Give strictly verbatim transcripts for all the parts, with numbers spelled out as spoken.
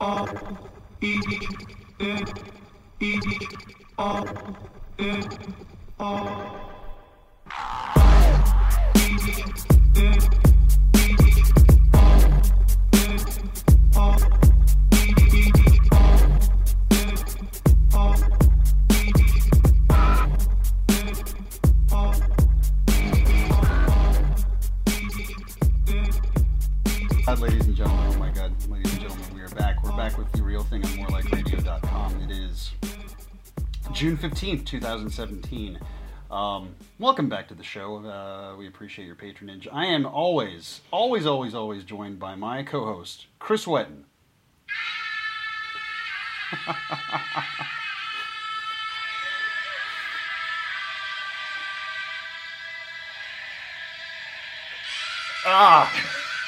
all, each, in, each, all, in, all. Each, in, each, all, in, all, each, all, in, all, each, in, all. God, ladies and gentlemen, oh my God, ladies and gentlemen, we are back. We're back with The Real Thing on more like radio dot com. It is June fifteenth, twenty seventeen. Um, welcome back to the show. Uh, we appreciate your patronage. I am always, always, always, always joined by my co-host, Chris Wetton. ah!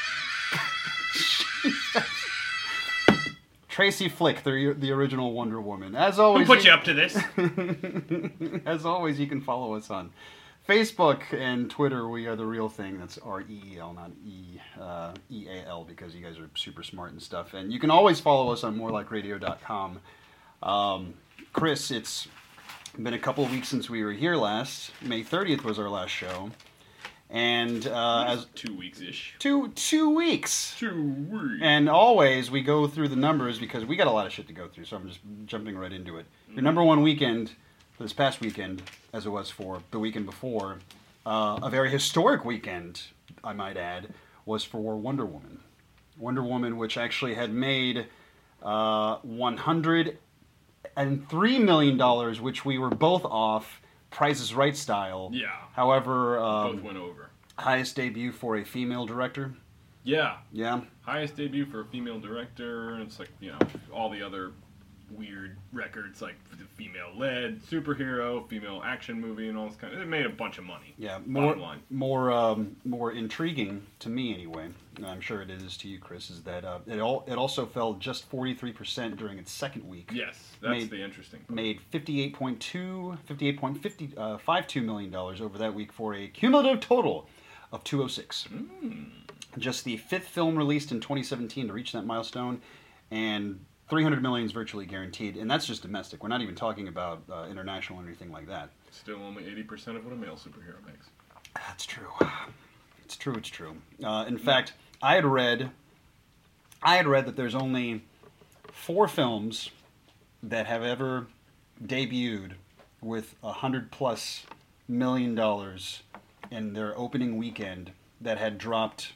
Tracy Flick, the the original Wonder Woman. As always, Who put you up to this? As always, you can follow us on Facebook and Twitter. We are The Real Thing. That's R E E L, not E uh, E A L, because you guys are super smart and stuff. And you can always follow us on more like radio dot com. Um, Chris, it's been a couple of weeks since we were here last. May thirtieth was our last show. And uh, as two weeks ish. Two two weeks. Two weeks. And always we go through the numbers because we got a lot of shit to go through. So I'm just jumping right into it. Your number one weekend for this past weekend, as it was for the weekend before, uh, a very historic weekend, I might add, was for Wonder Woman. Wonder Woman, which actually had made uh, one hundred three million dollars, which we were both off. Price is Right style. Yeah. However, um, both went over. Highest debut for a female director. Yeah. Yeah. Highest debut for a female director. It's like, you know, all the other weird records, like the female-led superhero, female action movie, and all this kind of. It made a bunch of money. Yeah. More, bottom line. more, um, more intriguing to me anyway. And I'm sure it is to you, Chris. Is that uh, it? All it also fell just forty-three percent during its second week. Yes, that's made, the interesting part. Made fifty-eight point five two million dollars over that week for a cumulative total of two hundred six. Mm. Just the fifth film released in twenty seventeen to reach that milestone, and three hundred million is virtually guaranteed, and that's just domestic. We're not even talking about uh, international or anything like that. Still only eighty percent of what a male superhero makes. That's true. It's true, it's true. Uh, in fact, I had read I had read that there's only four films that have ever debuted with a hundred plus million dollars in their opening weekend that had dropped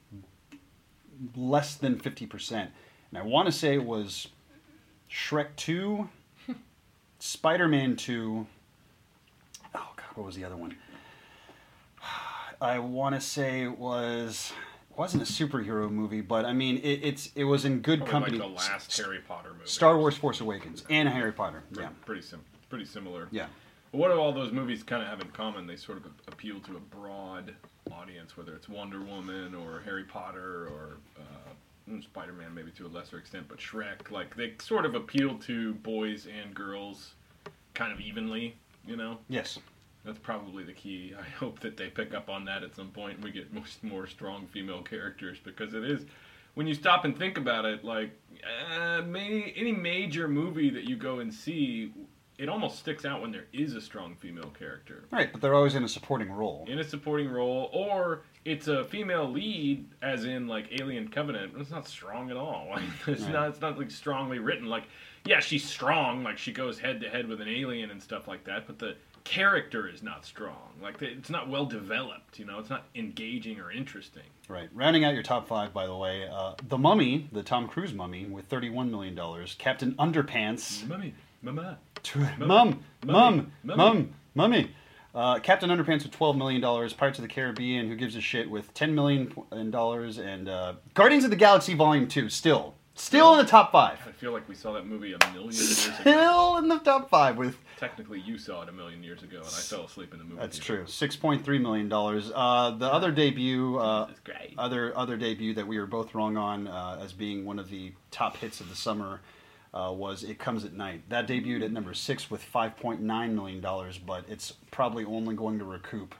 less than fifty percent. And I want to say it was Shrek two, Spider-Man two, oh God, what was the other one? I want to say it was, it wasn't a superhero movie, but I mean, it, it's it was in good Probably company. Like the last Harry Potter movie. Star Wars Force Awakens and Harry Potter, Pretty, yeah. Pretty, sim- pretty similar. Yeah. But what do all those movies kind of have in common? They sort of appeal to a broad audience, whether it's Wonder Woman or Harry Potter or uh, Spider-Man maybe to a lesser extent, but Shrek. Like, they sort of appeal to boys and girls kind of evenly, you know? Yes. That's probably the key. I hope that they pick up on that at some point and we get most, more strong female characters, because it is, when you stop and think about it, like, uh, may, any major movie that you go and see, it almost sticks out when there is a strong female character. Right, but they're always in a supporting role. In a supporting role, or it's a female lead, as in, like, Alien Covenant. It's not strong at all. Like, it's right. not, it's not, like, strongly written. Like, yeah, she's strong, like, she goes head-to-head with an alien and stuff like that, but the character is not strong. Like, it's not well developed, you know? It's not engaging or interesting. Right. Rounding out your top five, by the way, uh, The Mummy, the Tom Cruise Mummy, with thirty-one million dollars. Captain Underpants. Mummy, mama. Mum, mum, Mummy. mum, mummy. Uh, Captain Underpants with twelve million dollars. Pirates of the Caribbean, Who Gives a Shit, with ten million dollars. And uh, Guardians of the Galaxy Volume two, still. Still in the top five. I feel like we saw that movie a million years ago. Still in the top five with... Technically, you saw it a million years ago, and I fell asleep in the movie. That's theater. true. six point three million dollars. Uh, the other debut... Uh, That's great. other other debut that we were both wrong on uh, as being one of the top hits of the summer uh, was It Comes at Night. That debuted at number six with five point nine million dollars, but it's probably only going to recoup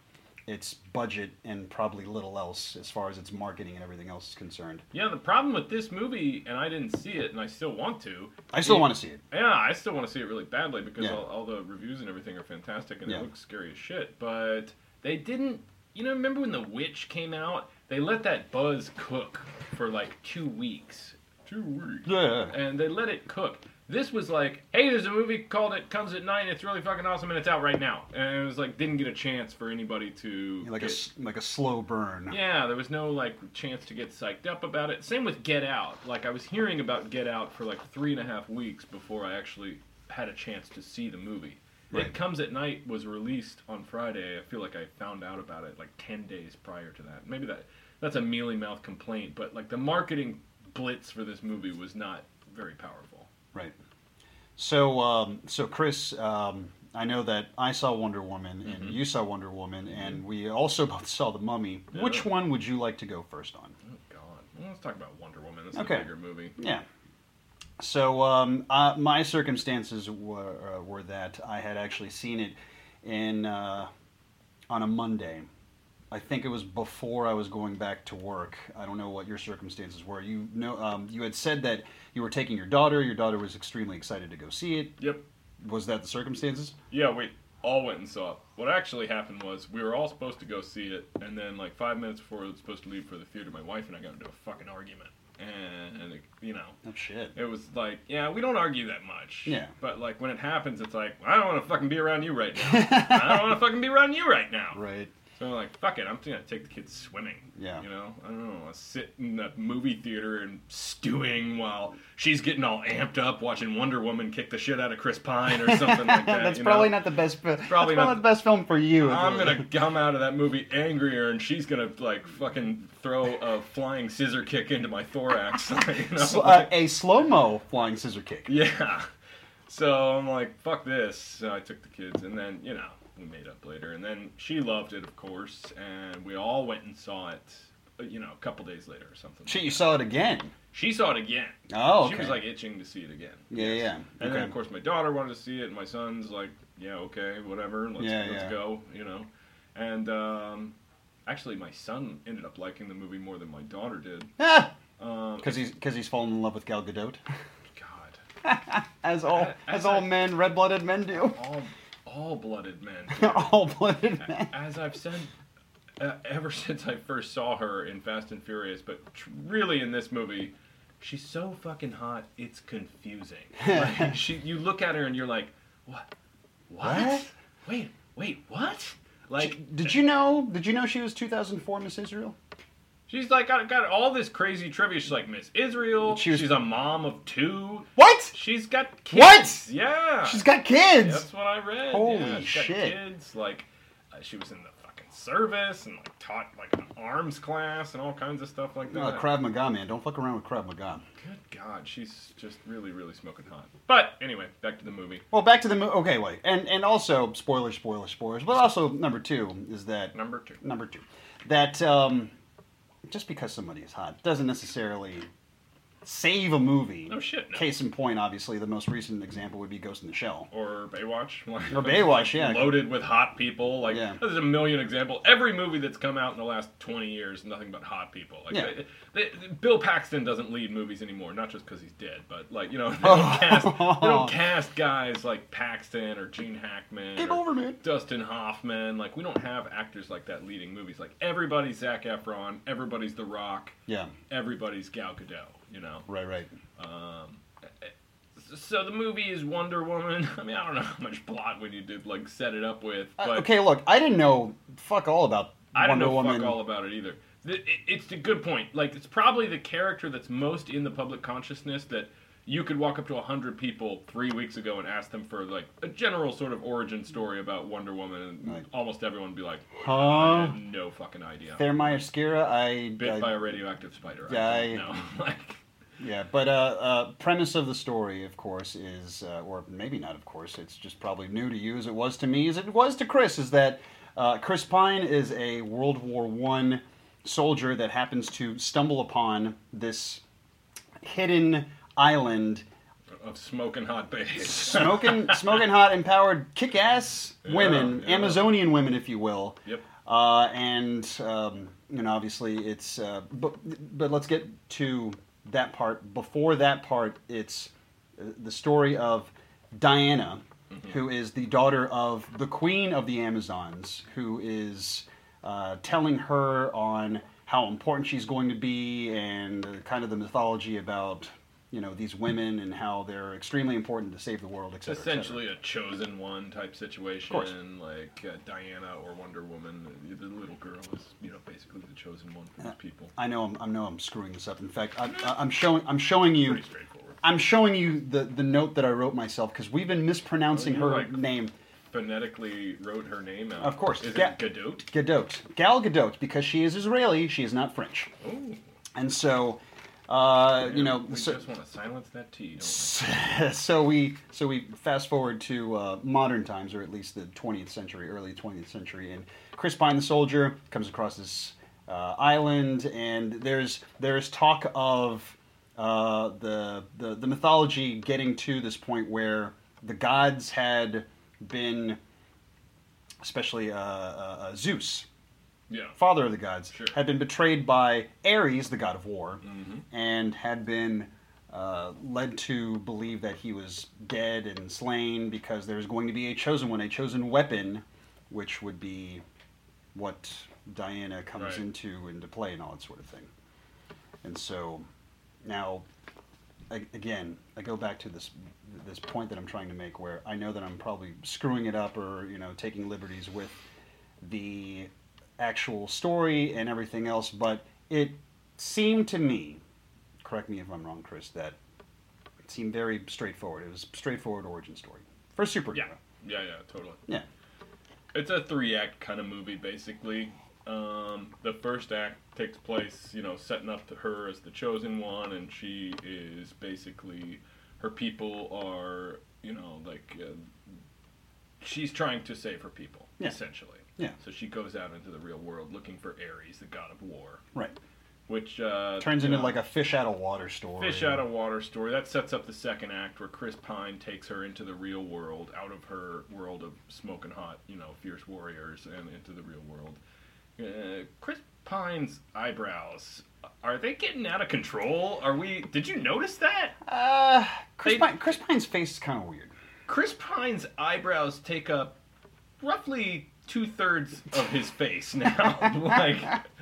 its budget and probably little else as far as its marketing and everything else is concerned. Yeah, the problem with this movie, and I didn't see it, and I still want to. I still it- want to see it. Yeah, I still want to see it really badly because Yeah. all, all the reviews and everything are fantastic and Yeah. it looks scary as shit. But they didn't. You know, remember when The Witch came out? They let that buzz cook for like two weeks. Two weeks. Yeah. And they let it cook. This was like, hey, there's a movie called It Comes at Night. It's really fucking awesome, and it's out right now. And it was like, didn't get a chance for anybody to Like a get- s- like a slow burn. yeah, there was no like chance to get psyched up about it. Same with Get Out. Like I was hearing about Get Out for like three and a half weeks before I actually had a chance to see the movie. Right. It Comes at Night was released on Friday. I feel like I found out about it like ten days prior to that. Maybe that that's a mealy mouth complaint, but like the marketing blitz for this movie was not very powerful. Right. So, um, so Chris, um, I know that I saw Wonder Woman and Mhm. you saw Wonder Woman, and we also both saw The Mummy. Yeah. Which one would you like to go first on? Oh God. Well, let's talk about Wonder Woman. That's Okay. a bigger movie. Yeah. So um, uh, my circumstances were, uh, were that I had actually seen it in uh, on a Monday. I think it was before I was going back to work. I don't know what your circumstances were. You know, um, you had said that you were taking your daughter. Your daughter was extremely excited to go see it. Yep. Was that the circumstances? Yeah, we all went and saw it. What actually happened was we were all supposed to go see it, and then like five minutes before we were supposed to leave for the theater, my wife and I got into a fucking argument. And, and it, you know, Oh shit. it was like, yeah, we don't argue that much. Yeah. But like when it happens, it's like, I don't want to fucking be around you right now. I don't want to fucking be around you right now. Right. So I'm like, fuck it, I'm gonna take the kids swimming. Yeah. You know, I don't know, I sit in the movie theater and stewing while she's getting all amped up watching Wonder Woman kick the shit out of Chris Pine or something like that. That's you probably know? not the best. Fi- probably that's not the best film for you. I'm gonna come out of that movie angrier, and she's gonna like fucking throw a flying scissor kick into my thorax. You know? Sl- uh, a slow mo flying scissor kick. Yeah. So I'm like, fuck this. So I took the kids, and then, you know, we made up later. And then she loved it, of course, and we all went and saw it, uh, you know, a couple days later or something. Shit, like you that. saw it again. She saw it again. Oh, okay. She was like itching to see it again. Yeah, yeah. And Okay. then, of course, my daughter wanted to see it, and my son's like, yeah, okay, whatever, let's, Yeah, let's yeah. go, you know. And um, actually, my son ended up liking the movie more than my daughter did. Ah, Um, because he's because he's fallen in love with Gal Gadot, God. as all As as I- all men, red-blooded men do. All, all-blooded men. all blooded men. As I've said uh, ever since I first saw her in Fast and Furious, but tr- really in this movie, she's so fucking hot, it's confusing. Like, she, you look at her and you're like, what? What? What? Wait, wait, what? Like, Did you know? Did you know she was two thousand four Miss Israel? she's like got, got all this crazy trivia. She's like Miss Israel. She was- she's a mom of two. What? She's got kids. What? Yeah. She's got kids. That's what I read. Holy yeah, she's shit. Got kids. Like, uh, she was in the fucking service and like taught like an arms class and all kinds of stuff like that. No, Krav Maga, man. Don't fuck around with Krav Maga. Good God, she's just really, really smoking hot. But anyway, back to the movie. Well, back to the movie. Okay, wait, and and also spoilers, spoilers, spoilers. But also number two is that Number two. number two that um, just because somebody is hot doesn't necessarily save a movie. No shit, no. Case in point, obviously, the most recent example would be Ghost in the Shell. Or Baywatch. Like, Or Baywatch, yeah. Loaded with hot people. Like, Yeah. there's a million examples. Every movie that's come out in the last twenty years, nothing but hot people. Like, Yeah. they, they, Bill Paxton doesn't lead movies anymore, not just because he's dead, but, like, you know, they don't, cast, they don't cast guys like Paxton or Gene Hackman Game or over, man. Dustin Hoffman. Like, we don't have actors like that leading movies. Like, everybody's Zac Efron, everybody's The Rock, Yeah, everybody's Gal Gadot, you know? right, right. Um, so the movie is Wonder Woman. I mean, I don't know how much plot we need to like set it up with, Uh, but okay, look, I didn't know fuck all about I don't Wonder know Woman. fuck all about it either. The- it- It's a good point. Like, it's probably the character that's most in the public consciousness that you could walk up to a hundred people three weeks ago and ask them for like a general sort of origin story about Wonder Woman, and Right. almost everyone would be like, I Huh? have no fucking idea. Thermia Skira, I, Bit I by a radioactive spider. Yeah, I I- don't know. Like, yeah, but uh, uh, premise of the story, of course, is, uh, or maybe not, of course, it's just probably new to you, as it was to me, as it was to Chris, is that uh, Chris Pine is a World War One soldier that happens to stumble upon this hidden island, of smoking hot babes. smoking, smoking hot, empowered, kick-ass women, Yeah, yeah. Amazonian women, if you will. Yep. Uh, and um, you know, obviously, it's. Uh, but but let's get to that part. Before that part, it's uh, the story of Diana, mm-hmm. who is the daughter of the Queen of the Amazons, who is uh, telling her on how important she's going to be, and uh, kind of the mythology about. You know, these women and how they're extremely important to save the world, et cetera. Essentially et cetera. a chosen one type situation, like uh, Diana or Wonder Woman. The little girl is, you know, basically the chosen one for these people. I know, I'm, I know, I'm screwing this up. In fact, I, I'm showing, I'm showing you. Pretty straightforward. I'm showing you the, the note that I wrote myself because we've been mispronouncing Oh, you, her like, name. Phonetically wrote her name out. Of course, Is Ga- it Gadot? Gadot, Gal Gadot, because she is Israeli, she is not French, Oh. and so. Uh, you know, we so, just want to silence that T, don't we? so we so we fast forward to uh, modern times, or at least the twentieth century, early twentieth century, and Chris Pine, the soldier, comes across this uh, island, and there's there's talk of uh, the, the the mythology getting to this point where the gods had been, especially uh, uh, Zeus. Yeah. Father of the gods, Sure. had been betrayed by Ares, the god of war, Mm-hmm. and had been uh, led to believe that he was dead and slain because there was going to be a chosen one, a chosen weapon, which would be what Diana comes Right. into into play and all that sort of thing. And so now, I, again, I go back to this this point that I'm trying to make, where I know that I'm probably screwing it up or you know taking liberties with the actual story and everything else, but it seemed to me, correct me if I'm wrong, Chris, that it seemed very straightforward. It was a straightforward origin story for a superhero. Yeah. Yeah, yeah, totally. Yeah. It's a three-act kind of movie, basically. Um, the first act takes place, you know, setting up to her as the chosen one, and she is basically, her people are, you know, like, uh, she's trying to save her people, Yeah. essentially. Yeah. So she goes out into the real world looking for Ares, the god of war, Right. which uh, Turns you into know, like a fish out of water story. fish out of water story. That sets up the second act where Chris Pine takes her into the real world, out of her world of smoking hot, you know, fierce warriors, and into the real world. Uh, Chris Pine's eyebrows, are they getting out of control? Are we? Did you notice that? Uh, Chris, They- Pine, Chris Pine's face is kind of weird. Chris Pine's eyebrows take up roughly two thirds of his face now. like,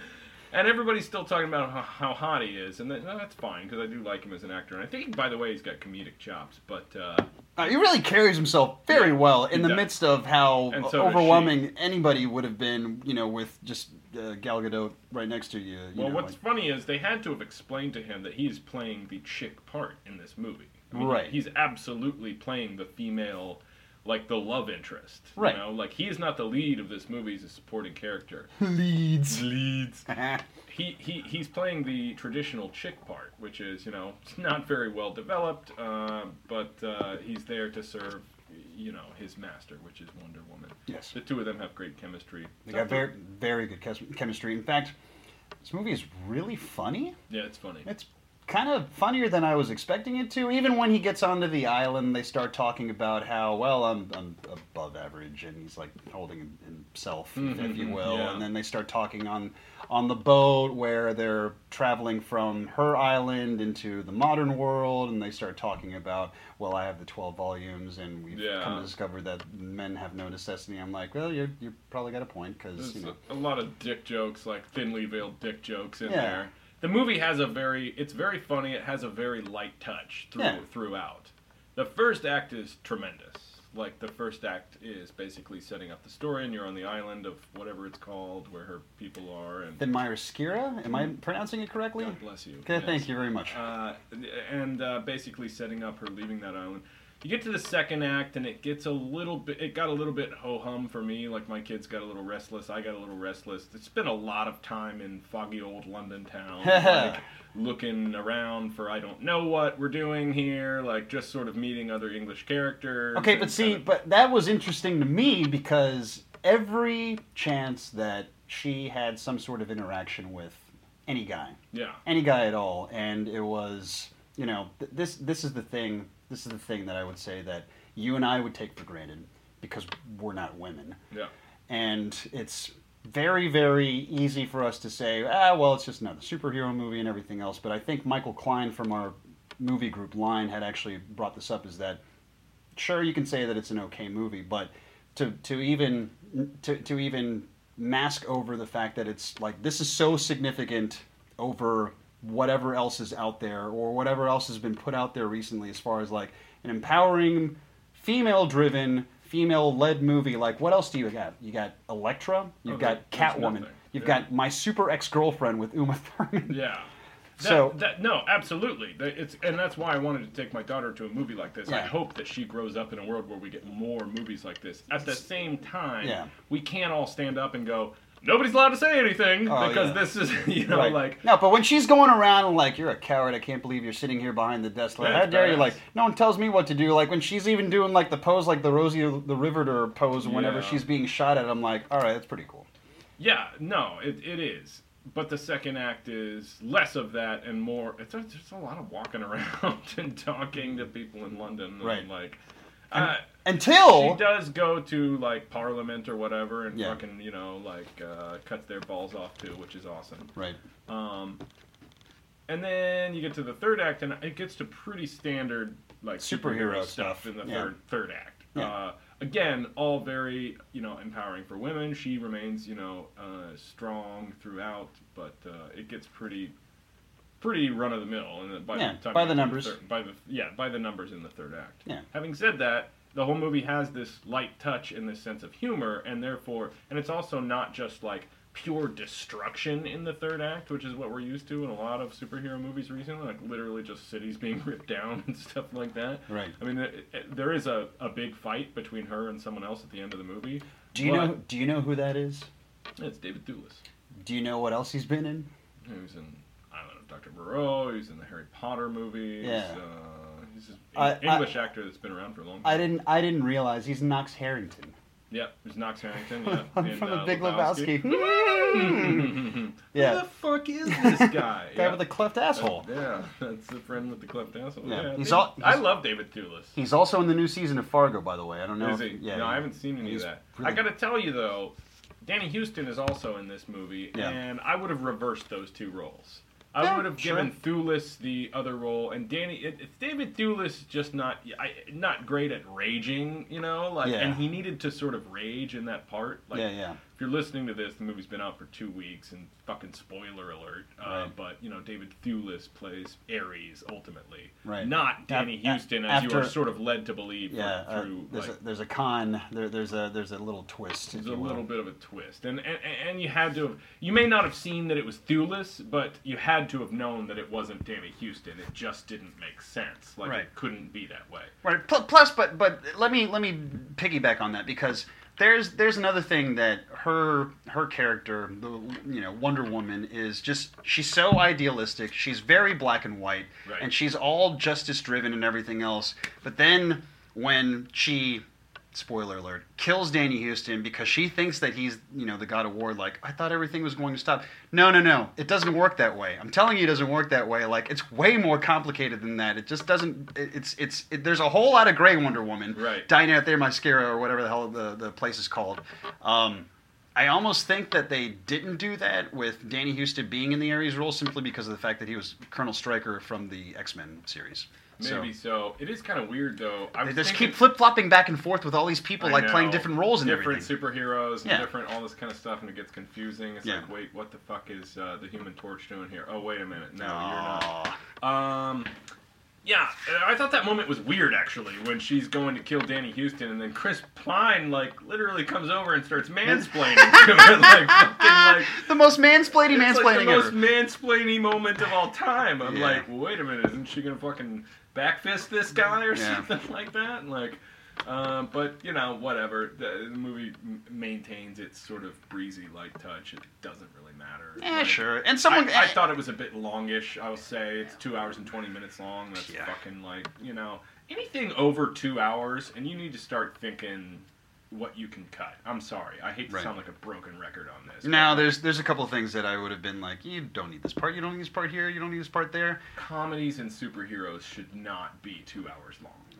and everybody's still talking about how, how hot he is, and that, no, that's fine because I do like him as an actor. And I think, by the way, he's got comedic chops. But uh, Uh, he really carries himself very Yeah, well in he the does. midst of how And so does overwhelming anybody would have been, you know, with just uh, Gal Gadot right next to you. you well, know, what's like- funny is they had to have explained to him that he's playing the chick part in this movie. I mean, Right. He's absolutely playing the female, like the love interest. Right. You know, like he's not the lead of this movie; he's a supporting character. leads. Leads. He, he he's playing the traditional chick part, which is, you know, it's not very well developed, uh, but uh, he's there to serve, you know, his master, which is Wonder Woman. Yes. The two of them have great chemistry. They got very, very good chem- chemistry. In fact, this movie is really funny. Yeah, it's funny. It's kind of funnier than I was expecting it to. Even when he gets onto the island, they start talking about how, well, I'm, I'm above average, and he's like holding himself, Mhm, if you will. yeah. And then they start talking on on the boat where they're traveling from her island into the modern world, and they start talking about, well, I have the twelve volumes, and we've Yeah. come to discover that men have no necessity. I'm like, well, you're you probably got a point, because There's you know. a, a lot of dick jokes, like thinly veiled dick jokes in Yeah. there. The movie has a very, it's very funny. It has a very light touch through, Yeah. throughout. The first act is tremendous. Like, the first act is basically setting up the story, and you're on the island of whatever it's called, where her people are. And Then Myraskira? Am I pronouncing it correctly? God bless you. Okay, Yes. thank you very much. Uh, and uh, basically setting up her leaving that island. You get to the second act, and it gets a little bit. It got a little bit ho hum for me. Like, my kids got a little restless. I got a little restless. It's been a lot of time in foggy old London town, like looking around for I don't know what we're doing here. Like, just sort of meeting other English characters. Okay, and but see, kind of- but that was interesting to me because every chance that she had some sort of interaction with any guy, yeah, any guy at all, and it was, you know, th- this this is the thing. This is the thing that I would say that you and I would take for granted because we're not women. yeah, And it's very, very easy for us to say, ah, well, it's just another superhero movie and everything else. But I think Michael Klein from our movie group Line had actually brought this up, is that sure, you can say that it's an okay movie, but to to even to to even mask over the fact that it's like this is so significant over whatever else is out there or whatever else has been put out there recently as far as like an empowering, female-driven, female-led movie. Like, what else do you got? You got Elektra. You've Oh, got there's Catwoman. nothing. You've Yeah. got My Super Ex-Girlfriend with Uma Thurman. Yeah. That, So- that, no, absolutely. That- It's and that's why I wanted to take my daughter to a movie like this. I Yeah. hope that she grows up in a world where we get more movies like this. At the same time, Yeah. we can't all stand up and go, nobody's allowed to say anything Oh, because yeah. this is, you know, Right. like. No, but when she's going around and like, you're a coward, I can't believe you're sitting here behind the desk. Like, Yeah, how it's dare you? badass. Like, no one tells me what to do. Like, when she's even doing like the pose, like the Rosie the Riveter pose whenever Yeah. she's being shot at, I'm like, all right, that's pretty cool. Yeah, no, it, it is. But the second act is less of that and more. It's a, there's a lot of walking around and talking to people in London. And Right. Like, uh, Until she does go to like Parliament or whatever and Yeah. fucking, you know, like uh, cuts their balls off too, which is awesome. right, Um, and then you get to the third act, and it gets to pretty standard like Superhero superhero, stuff, stuff in the yeah. third third act. Yeah. Uh, again, all very you know empowering for women. She remains you know uh, strong throughout, but uh, it gets pretty pretty run of the mill. And by Yeah, the time by you the get to numbers. third- by the yeah, by the numbers in the third act. Yeah. Having said that, the whole movie has this light touch and this sense of humor, and therefore, and it's also not just like pure destruction in the third act, which is what we're used to in a lot of superhero movies recently, like literally just cities being ripped down and stuff like that. right. I mean, it, it, there is a, a big fight between her and someone else at the end of the movie. Do you but know? Do you know who that is? It's David Thewlis. Do you know what else he's been in? He was in Island of Doctor Moreau. He was in the Harry Potter movies. Yeah. Uh, he's an I- English actor that's been around for a long time. I didn't. I didn't realize he's Knox Harrington. Yep, there's Knox Harrington. Yeah, From and, The uh, Big Lebowski. Who Yeah. the fuck is this guy? Guy yeah. with the cleft asshole. Yeah, that's the friend with the cleft asshole. Yeah. Yeah, He's David- all- I he's- love David Thewlis. He's also in the new season of Fargo, by the way. I don't know. Is if, he? Yeah. no, I haven't seen any of he's that. really- I got to tell you though, Danny Houston is also in this movie, Yeah. and I would have reversed those two roles. I Yeah, would have sure. given Thewlis the other role, and Danny. It, it's David Thewlis just not I, not great at raging, you know, like, Yeah. and he needed to sort of rage in that part. Like, Yeah, yeah. if you're listening to this, the movie's been out for two weeks, and fucking spoiler alert. Uh, Right. But you know, David Thewlis plays Ares ultimately, Right. not Danny Af- Houston, as you after- are sort of led to believe Yeah, for- uh, through. there's like, a there's a con. There, there's a there's a little twist. if there's a you will. little bit of a twist, and, and and you had to have. You may not have seen that it was Thewlis, but you had to have known that it wasn't Danny Houston. It just didn't make sense. Like Right. it couldn't be that way. Right. Pl- Plus, but but let me let me piggyback on that, because there's there's another thing that her her character, the you know Wonder Woman, is just she's so idealistic. She's very black and white, Right. and she's all justice driven and everything else. But then when she, spoiler alert, kills Danny Houston because she thinks that he's, you know, the God of War. Like, I thought everything was going to stop. No, no, no. It doesn't work that way. I'm telling you, it doesn't work that way. Like, it's way more complicated than that. It just doesn't. It, it's it's. It, there's a whole lot of gray Wonder Woman. Right. Dying out there, Mascara, or whatever the hell the the place is called. Um, I almost think that they didn't do that with Danny Houston being in the Ares role simply because of the fact that he was Colonel Stryker from the X-Men series. Maybe so. It is kind of weird though. I They was just thinking- keep flip flopping back and forth with all these people, I like playing know. different roles and different everything. superheroes and Yeah. different all this kind of stuff, and it gets confusing. It's Yeah. like, wait, what the fuck is uh, the Human Torch doing here? Oh, wait a minute, no, Aw. you're not. Um, yeah, I thought that moment was weird actually when she's going to kill Danny Houston, and then Chris Pine like literally comes over and starts mansplaining to her, like fucking like. The most mansplaining It's mansplaining like the most ever. mansplaining moment of all time. I'm Yeah. like, well, wait a minute, isn't she gonna fucking backfist this guy or Yeah. something like that? And like, um, but you know, whatever. The, the movie m- maintains its sort of breezy light touch. It doesn't really matter. Yeah, Like, sure. And someone, I, I thought it was a bit longish. I will say it's two hours and twenty minutes long. That's Yeah. fucking like, you know, anything over two hours, and you need to start thinking what you can cut. I'm sorry, I hate to Right. sound like a broken record on this. now but, there's there's a couple of things that I would have been like, you don't need this part, you don't need this part here, you don't need this part there. comedies and superheroes should not be two hours long.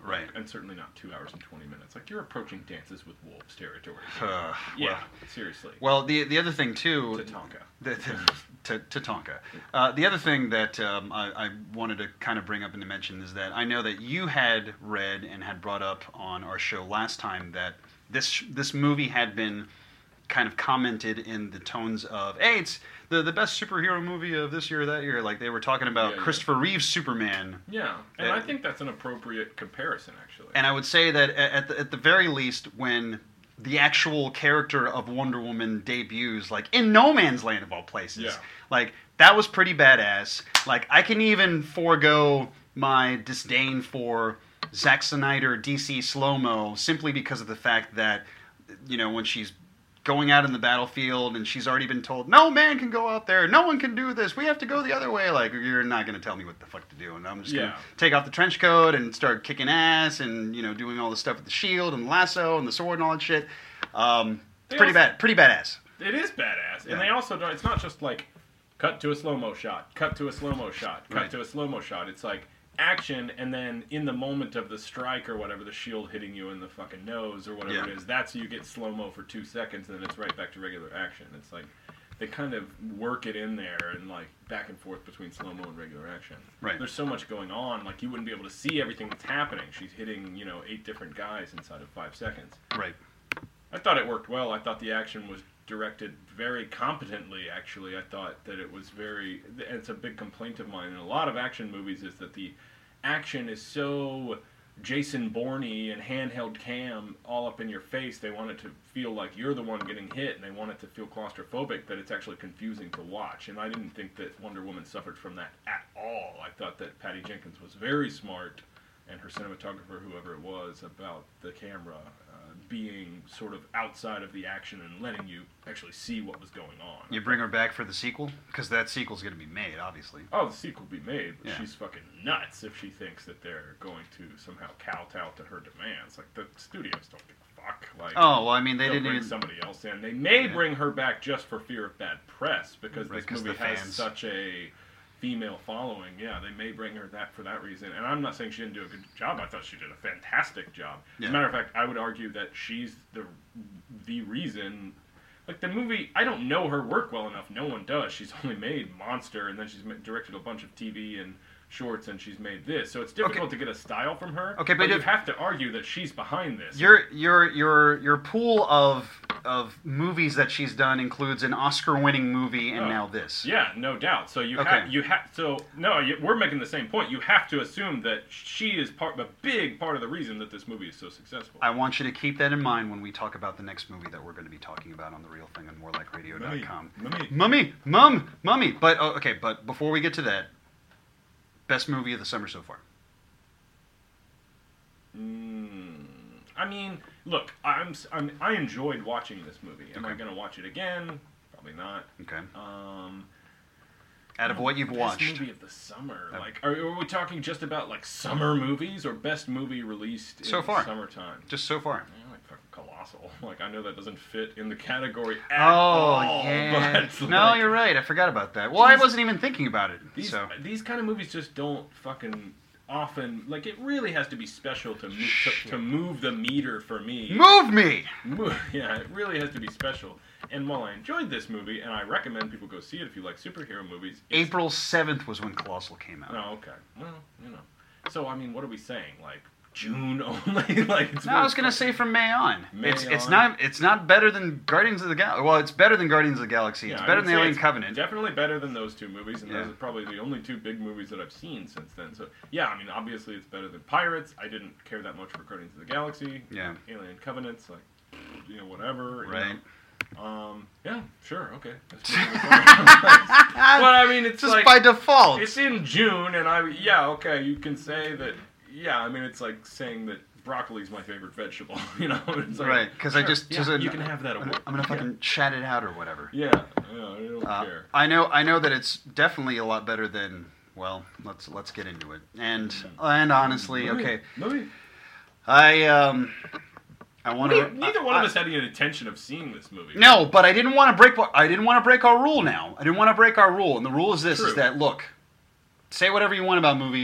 Right. And certainly not two hours and twenty minutes. Like, you're approaching Dances with Wolves territory. Uh, yeah, well, seriously. well, the the other thing too, Tatanka. the, to, to Tonka. Uh, the other thing that um, I, I wanted to kind of bring up and to mention is that I know that you had read and had brought up on our show last time that this this movie had been kind of commented in the tones of, hey, it's the, the best superhero movie of this year or that year. Like, they were talking about Yeah, yeah. Christopher Reeve's Superman. Yeah, and Uh, I think that's an appropriate comparison, actually. And I would say that a- at the, at the very least, when the actual character of Wonder Woman debuts, like, in No Man's Land of all places, Yeah. like, that was pretty badass. Like, I can even forego my disdain for Zack Snyder D C slow-mo simply because of the fact that, you know, when she's going out in the battlefield and she's already been told, no man can go out there, no one can do this, we have to go the other way, like, you're not going to tell me what the fuck to do, and I'm just going Yeah. to take off the trench coat and start kicking ass and, you know, doing all the stuff with the shield and the lasso and the sword and all that shit. Um, it's They pretty also- bad, pretty badass. It is badass, Yeah. and they also don't. It's not just like cut to a slow mo shot, cut to a slow mo shot, cut Right. to a slow mo shot. It's like action, and then in the moment of the strike or whatever, the shield hitting you in the fucking nose or whatever Yeah. it is, that's you get slow mo for two seconds, and then it's right back to regular action. It's like they kind of work it in there and like back and forth between slow mo and regular action. Right. There's so much going on, like you wouldn't be able to see everything that's happening. She's hitting, you know, eight different guys inside of five seconds. Right. I thought it worked well. I thought the action was directed very competently, actually. I thought that it was very... And it's a big complaint of mine in a lot of action movies is that the action is so Jason Bourne-y and handheld cam all up in your face. They want it to feel like you're the one getting hit, and they want it to feel claustrophobic, that it's actually confusing to watch. And I didn't think that Wonder Woman suffered from that at all. I thought that Patty Jenkins was very smart, and her cinematographer, whoever it was, about the camera uh, being sort of outside of the action and letting you actually see what was going on. You bring her back for the sequel? Because that sequel's going to be made, obviously. Oh, the sequel will be made, but Yeah. she's fucking nuts if she thinks that they're going to somehow kowtow to her demands. Like, the studios don't give a fuck. Like, Oh, well, I mean, they they'll didn't bring even... somebody else in. They may Yeah. bring her back just for fear of bad press, because Right, this 'cause movie the has fans. such a female following. Yeah, they may bring her that for that reason. And I'm not saying she didn't do a good job. I thought she did a fantastic job. Yeah. As a matter of fact, I would argue that she's the the reason. Like, the movie, I don't know her work well enough. No one does. She's only made Monster, and then she's ma- directed a bunch of T V and shorts, and she's made this. So it's difficult to get a style from her. Okay, but but you if- have to argue that she's behind this. Your your your your pool of of movies that she's done includes an Oscar-winning movie and Oh. now this. Yeah, no doubt. So you Okay. have you have so no, you, we're making the same point. You have to assume that she is part, a big part of the reason that this movie is so successful. I want you to keep that in mind when we talk about the next movie that we're going to be talking about on The Real Thing and more like radio dot com. Mummy. Mummy, mum, mummy. But oh, okay, but before we get to that, best movie of the summer so far. Mm, I mean, look, I'm, s- I'm I enjoyed watching this movie. Am I Okay. going to watch it again? Probably not. Okay. Um, Out of what you've best watched. movie of the summer. Uh, Like, are, are we talking just about like summer movies or best movie released in So far. the summertime? Just so far. Yeah, like fucking Colossal. Like, I know that doesn't fit in the category at Oh, all. yeah. But, No, like, you're right. I forgot about that. Well, I These- wasn't even thinking about it. These So these kind of movies just don't fucking often, like, it really has to be special to move, to, to move the meter for me. move me. Mo- Yeah, it really has to be special. And while I enjoyed this movie, and I recommend people go see it if you like superhero movies. it's- April seventh was when Colossal came out. Oh, okay. Well, you know. So, I mean, what are we saying? Like, June only? Like, it's No, I was gonna say from May on. May it's it's on? not it's not better than Guardians of the Galaxy. Well, it's better than Guardians of the Galaxy. Yeah, it's I better would than the say Alien it's Covenant. Definitely better than those two movies, and Yeah. those are probably the only two big movies that I've seen since then. So, yeah, I mean, obviously it's better than Pirates. I didn't care that much for Guardians of the Galaxy. Yeah. Alien Covenants, like, you know, whatever. you Right. know. Um, yeah, sure, okay. That's movie of the summer. But, I mean, it's Just like... by default. It's in June, and I... Yeah, okay, you can say that... Yeah, I mean, it's like saying that broccoli's my favorite vegetable, you know? It's like, Right, because I sure, just, yeah, just you can have that I'm award. gonna, I'm gonna Yeah. fucking chat it out or whatever. Yeah, yeah, I don't Uh, care. I know I know that it's definitely a lot better than. Well, let's let's get into it. And and honestly, Movie, okay, movie. I um I want We- to. neither one of us had any intention of seeing this movie. No, but I didn't want to break. I didn't want to break our rule. Now I didn't want to break our rule, and the rule is this: True. is that look, say whatever you want about movies.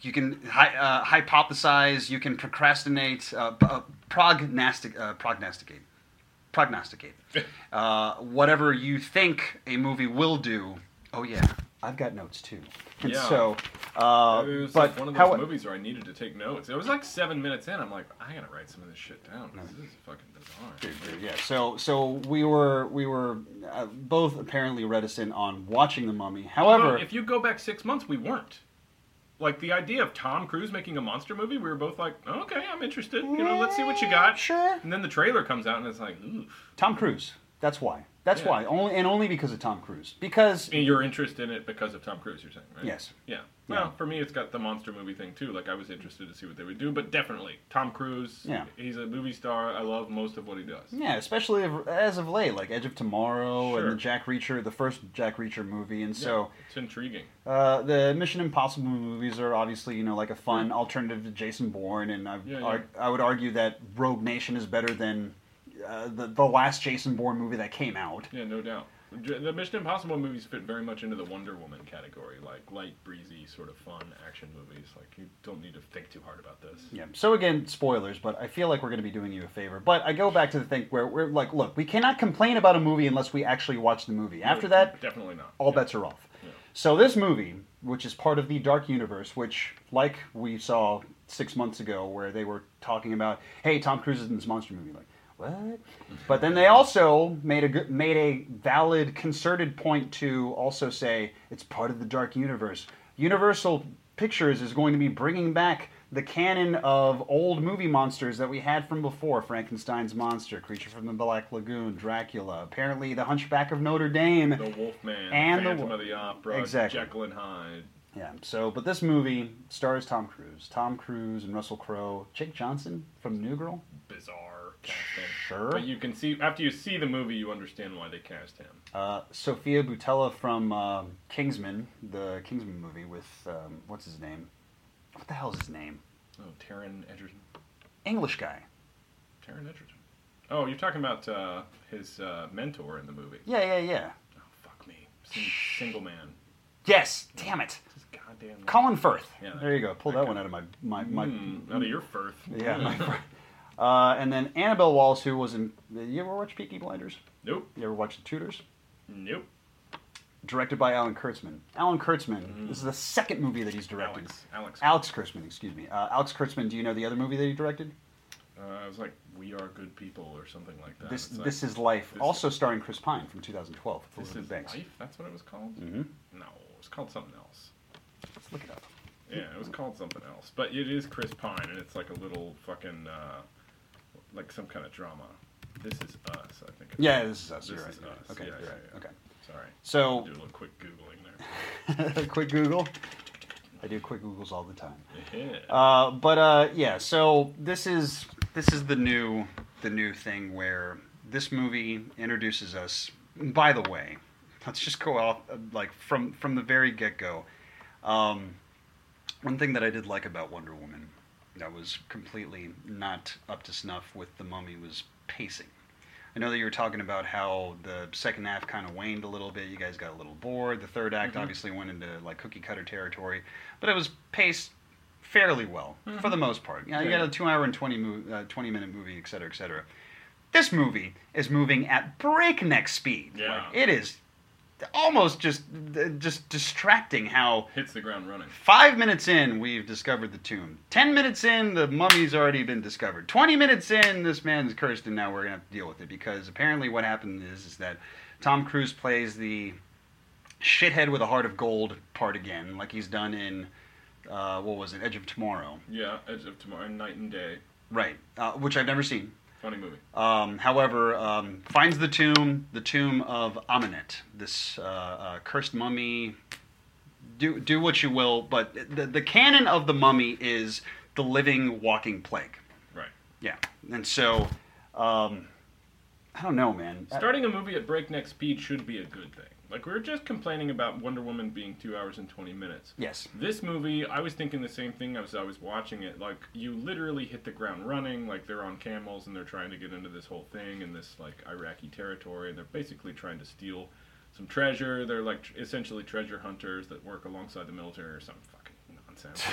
you can hy- uh, hypothesize, you can procrastinate, uh, uh, prognostic, uh, prognosticate, prognosticate. uh, whatever you think a movie will do. Oh yeah, I've got notes too. And Yeah. so, uh, It was but like one of those how, movies where I needed to take notes. It was like seven minutes in. I'm like, I gotta write some of this shit down. 'Cause this is fucking bizarre. Dude, dude, yeah. So, so we were we were uh, both apparently reticent on watching The Mummy. However, Although, if you go back six months, we weren't. Like the idea of Tom Cruise making a monster movie, we were both like, oh, okay, I'm interested. You know, let's see what you got. Sure. And then the trailer comes out, and it's like, oof. Tom Cruise. That's why. That's Yeah. why. Only and only because of Tom Cruise. Because And you're interested in it because of Tom Cruise, you're saying, right? yes. Yeah. Yeah. Well, for me, it's got the monster movie thing too. Like I was interested to see what they would do, but definitely Tom Cruise. Yeah. He's a movie star. I love most of what he does. Yeah, especially if- as of late, like Edge of Tomorrow Sure. and the Jack Reacher, the first Jack Reacher movie, and so Yeah, it's intriguing. uh, the Mission Impossible movies are obviously you know like a fun alternative to Jason Bourne, and I Yeah, yeah. ar- I would argue that Rogue Nation is better than uh, the the last Jason Bourne movie that came out. Yeah, no doubt. J- The Mission Impossible movies fit very much into the Wonder Woman category, like light, breezy, sort of fun action movies. Like you don't need to think too hard about this. Yeah. So again, spoilers, but I feel like we're going to be doing you a favor. But I go back to the thing where we're like, look, we cannot complain about a movie unless we actually watch the movie. After No, that, definitely not. all Yeah. bets are off. Yeah. So this movie, which is part of the Dark Universe, which, like we saw six months ago, where they were talking about, hey, Tom Cruise is in this monster movie, like, what? But then they also made a good- made a valid, concerted point to also say it's part of the Dark Universe. Universal Pictures is going to be bringing back the canon of old movie monsters that we had from before: Frankenstein's monster, Creature from the Black Lagoon, Dracula. Apparently, the Hunchback of Notre Dame. The Wolfman, And the Phantom Wo- of the Opera, Exactly. Jekyll and Hyde. Yeah. So, but this movie stars Tom Cruise, Tom Cruise and Russell Crowe, Jake Johnson from New Girl. Bizarre casting. Sure. But you can see, after you see the movie, you understand why they cast him. Uh, Sophia Boutella from uh, Kingsman, the Kingsman movie with um, what's his name? What the hell's his name? Oh, Taron Egerton. English guy. Taron Egerton. Oh, you're talking about uh, his uh, mentor in the movie. Yeah, yeah, yeah. Oh, fuck me. Sing- single man. Yes. Damn it. This goddamn. Colin Firth. Yeah, There you go. Pull that that guy. one out of my my my. Mm, out of your Firth. Yeah. My, uh, and then Annabelle Walls, who was in. You ever watch Peaky Blinders? Nope. You ever watch The Tudors? Nope. Directed by Alan Kurtzman. Alan Kurtzman. Mhm. This is the second movie that he's directed. Alex. Alex. Alex Kurtzman, excuse me. Uh, Alex Kurtzman. Do you know the other movie that he directed? Uh, it was like We Are Good People or something like that. This It's like, This Is Life, This- also starring Chris Pine from two thousand twelve. This Elizabeth Is Banks. Life? That's what it was called? Mm-hmm. No, it was called something else. Let's look it up. Yeah, it was called something else. But it is Chris Pine, and it's like a little fucking, uh, like some kind of drama. This Is Us, I think. It's Yeah, This Is Us. This You're right. Is you're right. Us. Okay, Yeah, you're yeah, right. yeah. Okay. Sorry. So, Do a little quick Googling there. quick Google. I do quick Googles all the time. Yeah. Uh, but uh, yeah, so this is this is the new the new thing where this movie introduces us. By the way, let's just go off uh, like from from the very get go. Um, one thing that I did like about Wonder Woman that was completely not up to snuff with The Mummy was pacing. I know that you were talking about how the second half kind of waned a little bit. You guys got a little bored. The third act Mhm. obviously went into like cookie cutter territory, but it was paced fairly well for the most part. You know, you Yeah. got a two hour and twenty mo- uh, twenty minute movie, et cetera, et cetera. This movie is moving at breakneck speed. Yeah. Like, it is almost just just distracting how Hits the ground running. five minutes in, we've discovered the tomb. Ten minutes in, the mummy's already been discovered. Twenty minutes in, this man's cursed, and now we're going to have to deal with it. Because apparently what happened is, is that Tom Cruise plays the shithead with a heart of gold part again, like he's done in, uh, what was it, Edge of Tomorrow. Yeah, Edge of Tomorrow, Night and Day. Right, uh, which I've never seen. Funny movie. Um, however, um, finds the tomb, the tomb of Amenet, this uh, uh, cursed mummy. Do do what you will, but the the canon of the mummy is the living, walking plague. Right. Yeah, and so um, I don't know, man. Starting a movie at breakneck speed should be a good thing. Like, we were just complaining about Wonder Woman being two hours and twenty minutes. Yes. This movie, I was thinking the same thing as I was watching it. Like, you literally hit the ground running. Like, they're on camels and they're trying to get into this whole thing in this, like, Iraqi territory. And they're basically trying to steal some treasure. They're, like, tr- essentially treasure hunters that work alongside the military or some fucking nonsense.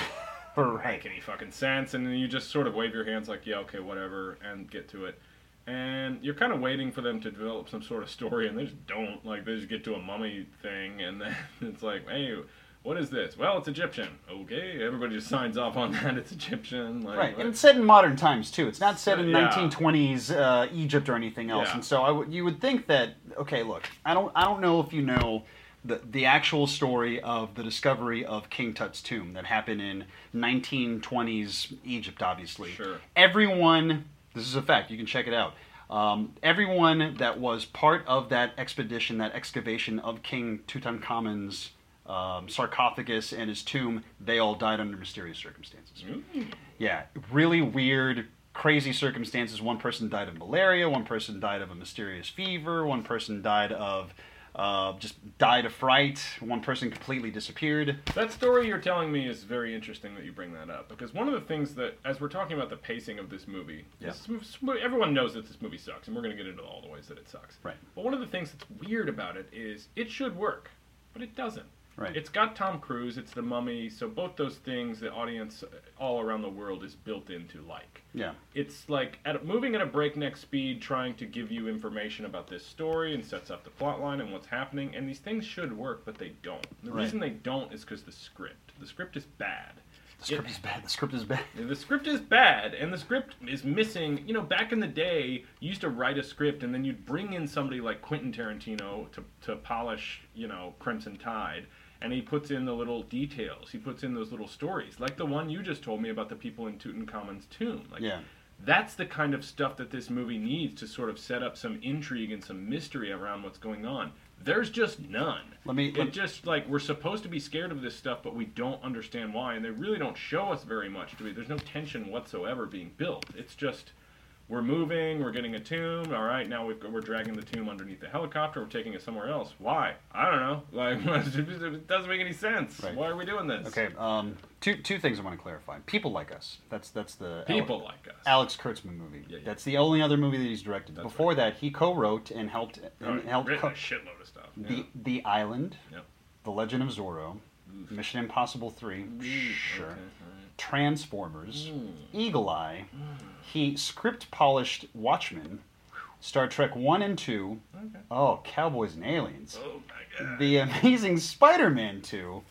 Right. make any fucking sense, and then you just sort of wave your hands like, yeah, okay, whatever, and get to it. And you're kind of waiting for them to develop some sort of story, and they just don't. Like, they just get to a mummy thing, and then it's like, hey, what is this? Well, it's Egyptian. Okay, everybody just signs off on that. It's Egyptian. Like, Right, what? and it's set in modern times too. It's not set in Yeah. nineteen twenties uh, Egypt or anything else. Yeah. And so I w- you would think that okay, look, I don't I don't know if you know the the actual story of the discovery of King Tut's tomb that happened in nineteen twenties Egypt. Obviously, Sure. everyone. This is a fact. You can check it out. Um, everyone that was part of that expedition, that excavation of King Tutankhamun's um, sarcophagus and his tomb, they all died under mysterious circumstances. Mm. Yeah, really weird, crazy circumstances. One person died of malaria, one person died of a mysterious fever, one person died of uh, just died of fright, one person completely disappeared. That story you're telling me is very interesting that you bring that up, because one of the things that, as we're talking about the pacing of this movie, Yeah. this movie, everyone knows that this movie sucks, and we're going to get into all the ways that it sucks. Right. But one of the things that's weird about it is it should work, but it doesn't. Right. It's got Tom Cruise, it's The Mummy, so both those things the audience all around the world is built into like. Yeah. It's like at, moving at a breakneck speed, trying to give you information about this story and sets up the plot line and what's happening, and these things should work, but they don't. The Right. reason they don't is because the script. The script is bad. The script It- is bad. The script is bad. The script is bad, and the script is missing. You know, back in the day, you used to write a script, and then you'd bring in somebody like Quentin Tarantino to, to polish, you know, Crimson Tide, and he puts in the little details. He puts in those little stories, like the one you just told me about the people in Tutankhamun's tomb. Like, Yeah. that's the kind of stuff that this movie needs to sort of set up some intrigue and some mystery around what's going on. There's just none. Let me- It let- just, like, we're supposed to be scared of this stuff, but we don't understand why, and they really don't show us very much to it. There's no tension whatsoever being built. It's just, we're moving, we're getting a tomb, all right, now we've, we're dragging the tomb underneath the helicopter, we're taking it somewhere else. Why? I don't know. Like, it doesn't make any sense. Right. Why are we doing this? Okay. Um, two two things I want to clarify. People Like Us. That's that's the People like us. Alex Kurtzman movie. Yeah, yeah. That's the only other movie that he's directed. That's Before that, he co-wrote and helped Oh, and helped written co- a shitload of stuff. the Yeah. The Island, Yep. The Legend of Zorro, Mission Impossible three, sure, Okay, Transformers, Mm. Eagle Eye. He script polished Watchmen, Star Trek one and two. all right. Okay. Oh, Cowboys and Aliens. Oh my god. The Amazing Spider-Man two.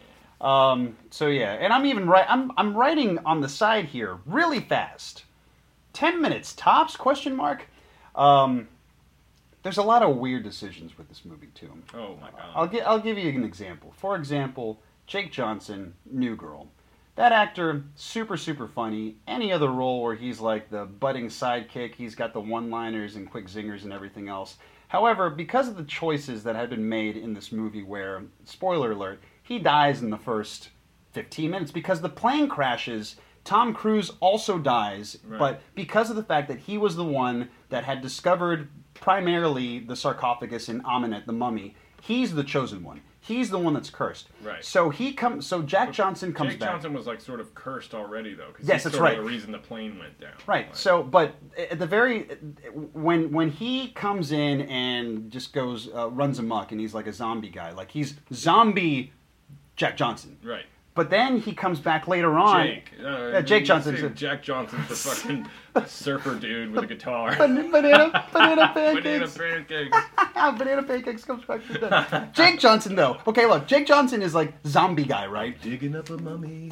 Um, so yeah, and I'm even right. I'm I'm writing on the side here really fast. Ten minutes tops? Question mark. Um, there's a lot of weird decisions with this movie too. Oh my god. I'll get I'll give you an example. For example, Jake Johnson, New Girl. That actor, super super funny. Any other role where he's like the budding sidekick, he's got the one-liners and quick zingers and everything else. However, because of the choices that have been made in this movie, where spoiler alert, he dies in the first fifteen minutes because the plane crashes. Tom Cruise also dies, Right. but because of the fact that he was the one that had discovered primarily the sarcophagus in Amenet, the mummy, he's the chosen one. He's the one that's cursed. Right. So he comes. So Jack Johnson comes Jake back. Johnson was like sort of cursed already though, because Yes, he's that's sort right. of the reason the plane went down. Right. Like, So, but at the very when when he comes in and just goes uh, runs amok and he's like a zombie guy, like he's zombie Jack Johnson. right. But then he comes back later on. Jake. Uh, Yeah, Jake you Johnson's say a- Jack Johnson's the fucking surfer dude with a guitar. Ban- Banana, banana Banana pancakes. pancakes. banana pancakes comes back to that. Jake Johnson, though. Okay, look, Jake Johnson is like zombie guy, right? Digging up a mummy.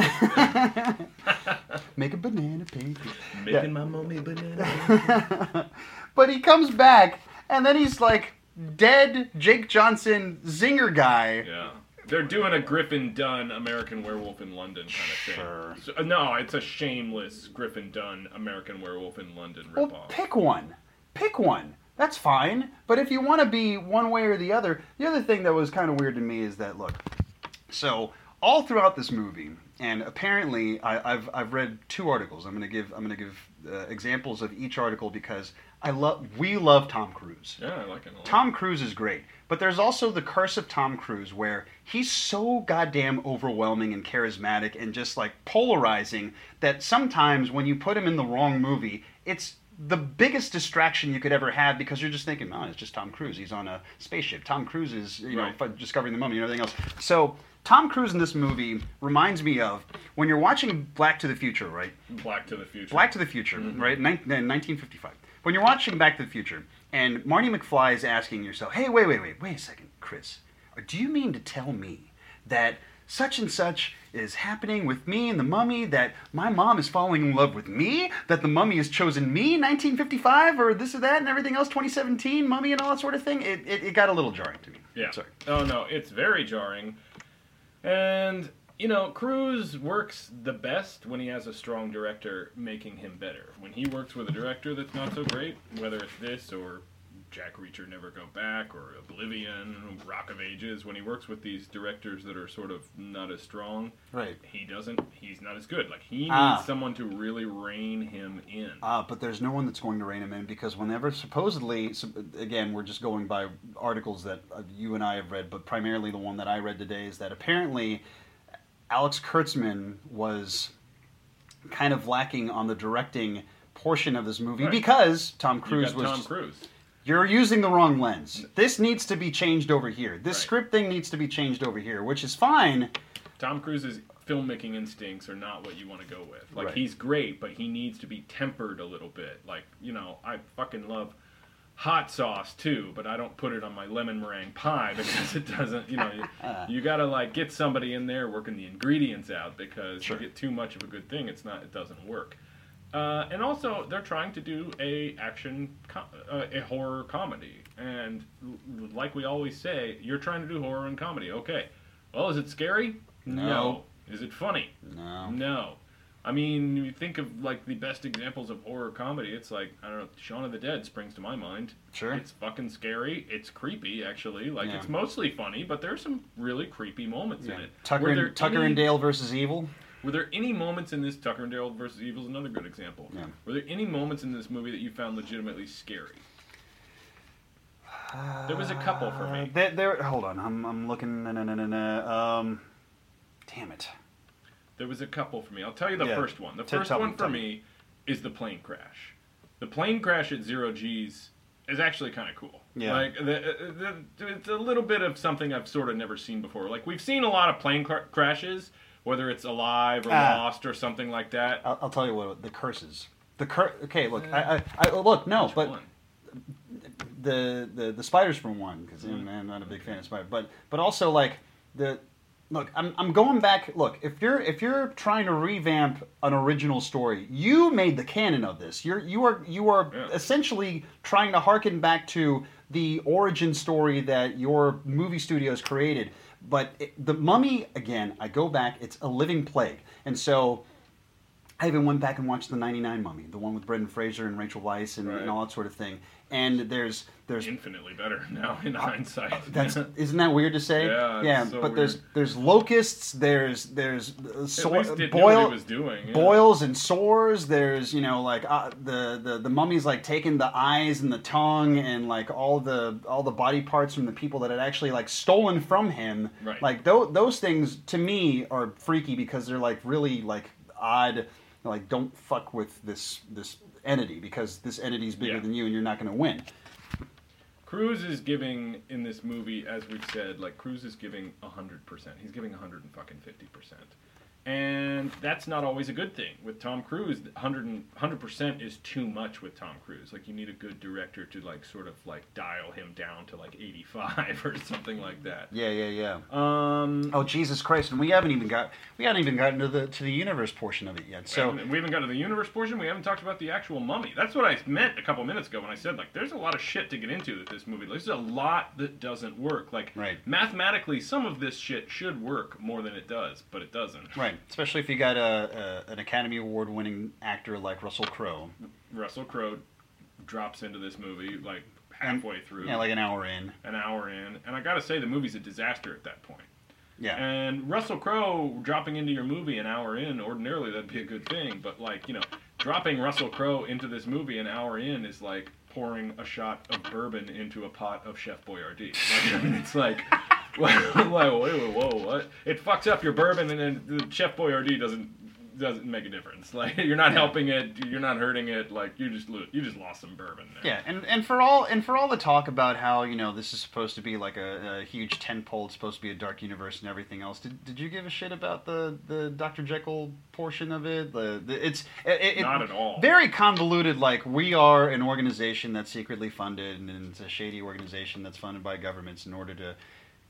Make a banana pancake. Making Yeah. my mummy banana. But he comes back, and then he's like dead Jake Johnson zinger guy. Yeah. They're doing a Griffin Dunn American Werewolf in London kind of thing. Sure. So, uh, no, it's a shameless Griffin Dunn American Werewolf in London Well, ripoff. pick one. Pick one. That's fine. But if you want to be one way or the other, the other thing that was kind of weird to me is that, look, so all throughout this movie, and apparently I, I've I've read two articles. I'm gonna give I'm gonna give uh, examples of each article because I love we love Tom Cruise. Yeah, I like it a lot. Tom Cruise is great, but there's also the curse of Tom Cruise where he's so goddamn overwhelming and charismatic and just like polarizing that sometimes when you put him in the wrong movie, it's the biggest distraction you could ever have because you're just thinking, oh, it's just Tom Cruise. He's on a spaceship. Tom Cruise is, you know, Right. discovering the mummy and everything else. So Tom Cruise in this movie reminds me of when you're watching Black to the Future, right? Black to the Future. Black to the Future, right? Nin- in nineteen fifty-five. When you're watching Back to the Future, and Marty McFly is asking yourself, hey, wait, wait, wait, wait a second, Chris. Do you mean to tell me that such and such is happening with me and the mummy, that my mom is falling in love with me, that the mummy has chosen me in nineteen fifty-five, or this or that and everything else, twenty seventeen, mummy and all that sort of thing? It, it, it got a little jarring to me. Yeah. Sorry. Oh no, it's very jarring. And you know, Cruise works the best when he has a strong director making him better. When he works with a director that's not so great, whether it's this or Jack Reacher Never Go Back or Oblivion, Rock of Ages, when he works with these directors that are sort of not as strong, Right. he doesn't, he's not as good. Like, he needs Ah. someone to really rein him in. Uh, but there's no one that's going to rein him in because whenever supposedly, so- again, we're just going by articles that uh, you and I have read, but primarily the one that I read today is that apparently Alex Kurtzman was kind of lacking on the directing portion of this movie Right. because Tom You Cruise got was Tom just- Cruise. you're using the wrong lens. This needs to be changed over here. This Right. script thing needs to be changed over here, which is fine. Tom Cruise's filmmaking instincts are not what you want to go with. Like, Right. he's great, but he needs to be tempered a little bit. Like, you know, I fucking love hot sauce too, but I don't put it on my lemon meringue pie because it doesn't, you know, you, you gotta like get somebody in there working the ingredients out because Sure. you get too much of a good thing, it's not, it doesn't work. Uh, and also, they're trying to do a action, com- uh, a horror comedy, and l- like we always say, you're trying to do horror and comedy. Okay, well, is it scary? No. Is it funny? No. No. I mean, you think of like the best examples of horror comedy. It's like, I don't know, Shaun of the Dead springs to my mind. Sure. It's fucking scary. It's creepy, actually. Like, Yeah. it's mostly funny, but there's some really creepy moments Yeah. in it. Tucker, Were there and, Tucker any- and Dale versus Evil. Were there any moments in this, Tucker and Dale versus Evil is another good example. Yeah. Were there any moments in this movie that you found legitimately scary? There was a couple for Uh, me. there, there, hold on, I'm, I'm looking. No, no, no, no, no. Um, damn it. There was a couple for me. I'll tell you the Yeah. first one. The T- first tell one me, for tell me, me. is the plane crash. The plane crash at zero G's is actually kind of cool. Yeah. Like, the, the, it's a little bit of something I've sort of never seen before. Like, we've seen a lot of plane cr- crashes, whether it's Alive or Ah. Lost or something like that. I'll, I'll tell you what. The curses. The cur. Okay, look. I, I, I look. No, Which but one? the the the spiders for one, because Mhm. I'm not a big fan of spider. But but also like the look. I'm I'm going back. Look, if you're if you're trying to revamp an original story, you made the canon of this. You're you are you are Yeah. essentially trying to harken back to the origin story that your movie studios created. But it, the Mummy, again, I go back. It's a living plague, and so. I even went back and watched the ninety-nine Mummy, the one with Brendan Fraser and Rachel Weisz and, Right. and all that sort of thing. And there's there's Infinitely better now in hindsight. that's isn't that weird to say? Yeah, it's so but there's weird. there's locusts, there's there's uh, At sore, least it knew boil, what it was doing. Yeah. boils and sores. There's you know like uh, the the the mummy's like taking the eyes and the tongue and like all the all the body parts from the people that had actually like stolen from him. Right. Like those those things to me are freaky because they're like really like odd. Like don't fuck with this this entity because this entity is bigger Yeah. than you and you're not going to win. Cruise is giving in this movie, as we've said, like Cruise is giving a hundred percent. He's giving a hundred and fucking fifty percent, and that's not always a good thing. With Tom Cruise, hundred percent is too much with Tom Cruise. Like you need a good director to like sort of like dial him down to like eighty-five or something like that. Yeah, yeah, yeah. Um, Oh Jesus Christ! And we haven't even got we haven't even gotten to the to the universe portion of it yet. So So we haven't got to the universe portion. We haven't talked about the actual mummy. That's what I meant a couple minutes ago when I said like there's a lot of shit to get into with this movie. There's a lot that doesn't work. Like Right. mathematically, some of this shit should work more than it does, but it doesn't. right, especially if you got a, a an Academy Award winning actor like Russell Crowe. Russell Crowe drops into this movie like halfway through, Yeah, like an hour in. an hour in, and I gotta say the movie's a disaster at that point. Yeah. And Russell Crowe dropping into your movie an hour in, ordinarily that'd be a good thing, but like, you know, dropping Russell Crowe into this movie an hour in is like pouring a shot of bourbon into a pot of Chef Boyardee. Like, I mean, it's like, like, wait, wait, whoa, what? It fucks up your bourbon, and then the Chef Boyardee doesn't doesn't make a difference. Like you're not helping it, you're not hurting it. Like you just lo- you just lost some bourbon there. Yeah, and, and for all and for all the talk about how you know this is supposed to be like a, a huge tentpole, it's supposed to be a dark universe and everything else. Did, did you give a shit about the, the Doctor Jekyll portion of it? The, the it's it, it, Not at all. Very convoluted. Like we are an organization that's secretly funded, and it's a shady organization that's funded by governments in order to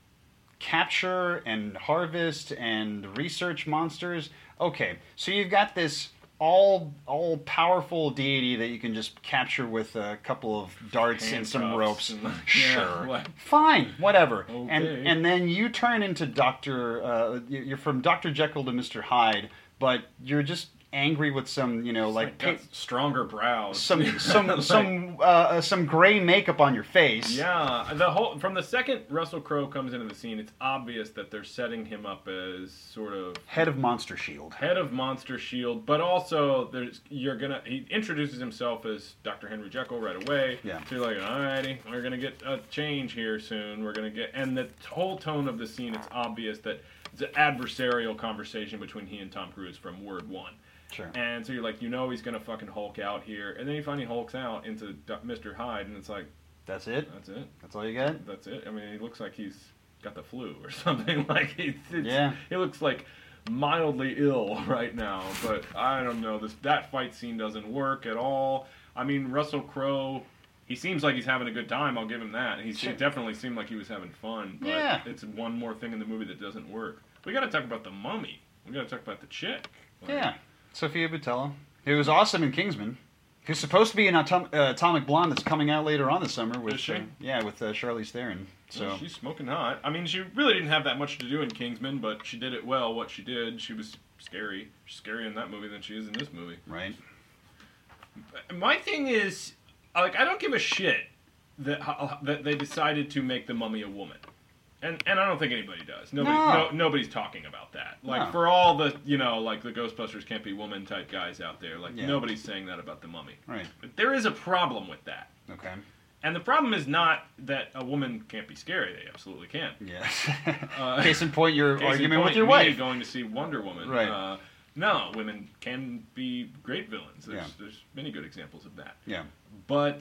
capture and harvest and research monsters. Okay, so you've got this all all powerful deity that you can just capture with a couple of darts and some Handcuffs ropes. and, like, Sure, yeah, like- fine, whatever. And Okay. and then you turn into Doctor. Uh, you're from Doctor Jekyll to Mister Hyde, but you're just angry with some, you know, It's like. like got stronger brows. some some Like- some uh, some gray makeup on your face. Yeah, the whole from the second Russell Crowe comes into the scene, it's obvious that they're setting him up as sort of Head of Monster Shield. head of Monster Shield, but also there's you're gonna he introduces himself as Doctor Henry Jekyll right away. Yeah. So you're like, alrighty, we're gonna get a change here soon. We're gonna get and the whole tone of the scene, it's obvious that it's an adversarial conversation between he and Tom Cruise from word one. Sure. And so you're like, you know, he's gonna fucking Hulk out here, and then he finally hulks out into Do- Mister Hyde, and it's like, That's it. that's it. That's all you got. That's it. I mean, he looks like he's got the flu or something. Like he's, it's, Yeah. he looks like mildly ill right now. But I don't know. This that fight scene doesn't work at all. I mean, Russell Crowe, he seems like he's having a good time. I'll give him that. He Sure. it definitely seemed like he was having fun. But Yeah. it's one more thing in the movie that doesn't work. We got to talk about the mummy. We got to talk about the chick. Like, Yeah. Sophia Boutella. It was awesome in Kingsman. Who's supposed to be an Atom- uh, Atomic Blonde that's coming out later on this summer with Is she? Uh, yeah with uh, Charlize Theron. So Well, she's smoking hot. I mean, she really didn't have that much to do in Kingsman, but she did it well. What she did, she was scary. She's scarier in that movie than she is in this movie. right. My thing is, like, I don't give a shit that how, that they decided to make the mummy a woman, and and I don't think anybody does. Nobody, No. no, nobody's talking about that. Like No. for all the you know, like the Ghostbusters can't be woman type guys out there. Like Yeah. nobody's saying that about the mummy. Right. But there is a problem with that. Okay. And the problem is not that a woman can't be scary. They absolutely can. Yes. Uh, Case in point, your Case in argument point, with your me wife. going to see Wonder Woman. Right. Uh, no, women can be great villains. There's, Yeah. there's many good examples of that. Yeah. But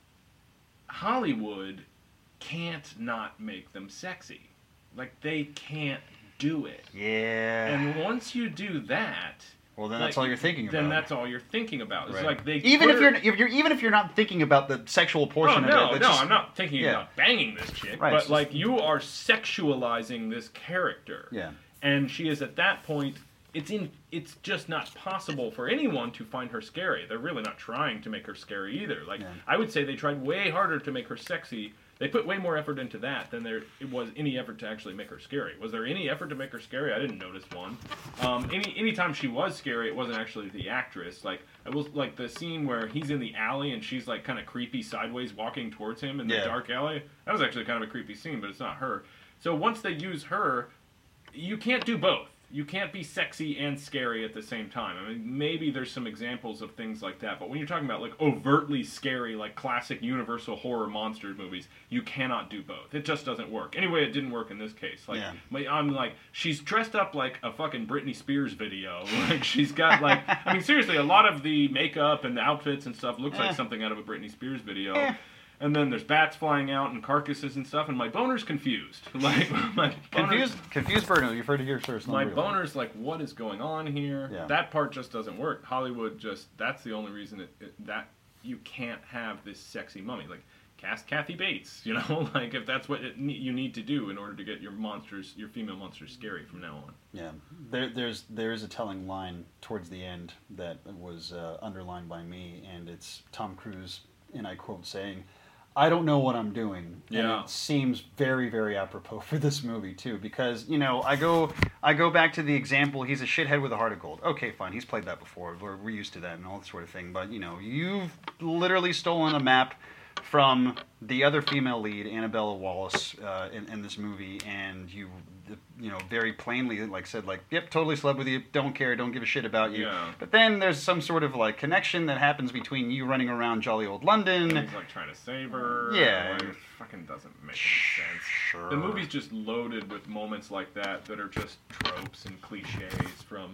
Hollywood can't not make them sexy. Like, they can't do it. Yeah. And once you do that, well, then like, that's all you're thinking about. then that's all you're thinking about. It's Right. like they even put if her- you're if you're even if you're not thinking about the sexual Oh, portion no, of it. no, that's just- I'm not thinking yeah. about banging this chick. Right, But, it's like, you are sexualizing this character. Yeah. And she is at that point, it's in, it's just not possible for anyone to find her scary. They're really not trying to make her scary either. Like, Yeah. I would say they tried way harder to make her sexy. They put way more effort into that than there it was any effort to actually make her scary. Was there any effort to make her scary? I didn't notice one. Um, any anytime she was scary, it wasn't actually the actress. Like it was like the scene where he's in the alley and she's like kind of creepy sideways walking towards him in the Yeah. dark alley. That was actually kind of a creepy scene, but it's not her. So once they use her, you can't do both. You can't be sexy and scary at the same time. I mean, maybe there's some examples of things like that, but when you're talking about like overtly scary, like classic Universal horror monster movies, you cannot do both. It just doesn't work. Anyway, it didn't work in this case. Like, Yeah. my- I'm like, she's dressed up like a fucking Britney Spears video. Like, she's got like, I mean, seriously, a lot of the makeup and the outfits and stuff looks Eh. like something out of a Britney Spears video. Eh. And then there's bats flying out and carcasses and stuff, and my boner's confused. Like, my boner, Confused, confused Bruno. You've heard it here first. my not really. boner's like, what is going on here? Yeah. That part just doesn't work. Hollywood just, that's the only reason it, it, that you can't have this sexy mummy. Like, cast Kathy Bates, you know? Like, if that's what it, ne- you need to do in order to get your monsters, your female monsters scary from now on. Yeah, there, there's there is a telling line towards the end that was uh, underlined by me, and it's Tom Cruise, and I quote saying, "I don't know what I'm doing." Yeah. And it seems very, very apropos for this movie too, because you know I go I go back to the example. He's a shithead with a heart of gold. Okay, fine, he's played that before. We're, we're used to that and all that sort of thing. But you know, you've literally stolen a map from the other female lead, Annabella Wallace, uh, in, in this movie, and you, you know, very plainly like said like, "Yep, totally slept with you. Don't care. Don't give a shit about you." Yeah. But then there's some sort of like connection that happens between you running around jolly old London. And he's like trying to save her. Yeah. Like, it fucking doesn't make any sense. Sure. The movie's just loaded with moments like that that are just tropes and cliches from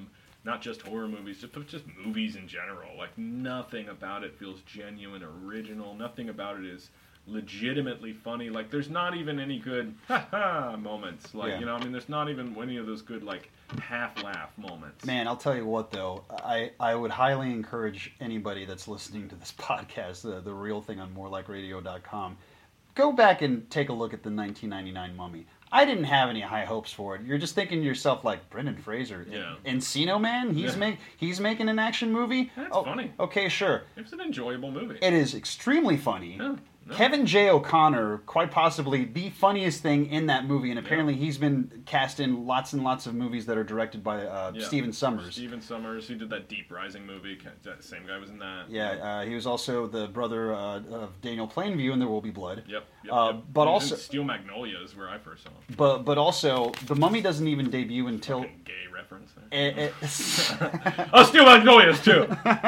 not just horror movies, just, but just movies in general. Like, nothing about it feels genuine, original. Nothing about it is legitimately funny. Like, there's not even any good ha-ha moments. Like, Yeah. you know, I mean, there's not even any of those good, like, half-laugh moments. Man, I'll tell you what, though. I, I would highly encourage anybody that's listening to this podcast, the, the real thing on more like radio dot com, go back and take a look at the nineteen ninety-nine Mummy. I didn't have any high hopes for it. You're just thinking to yourself, like, Brendan Fraser, Yeah. Encino Man, he's Yeah. make he's making an action movie. That's oh, funny. Okay, sure. It's an enjoyable movie. It is extremely funny. Yeah, no. Kevin J. O'Connor, quite possibly the funniest thing in that movie, and apparently he's been cast in lots and lots of movies that are directed by uh, Yeah. Stephen Sommers. Stephen Sommers, he did that Deep Rising movie. That same guy was in that. Yeah, uh, he was also the brother uh, of Daniel Plainview in There Will Be Blood. Yep. yep, Uh, yep. but He was also- in Steel Magnolias, where I first saw him. But but also, The Mummy doesn't even debut until... Fucking gay reference there. It, it, Oh, Steel Magnolias too.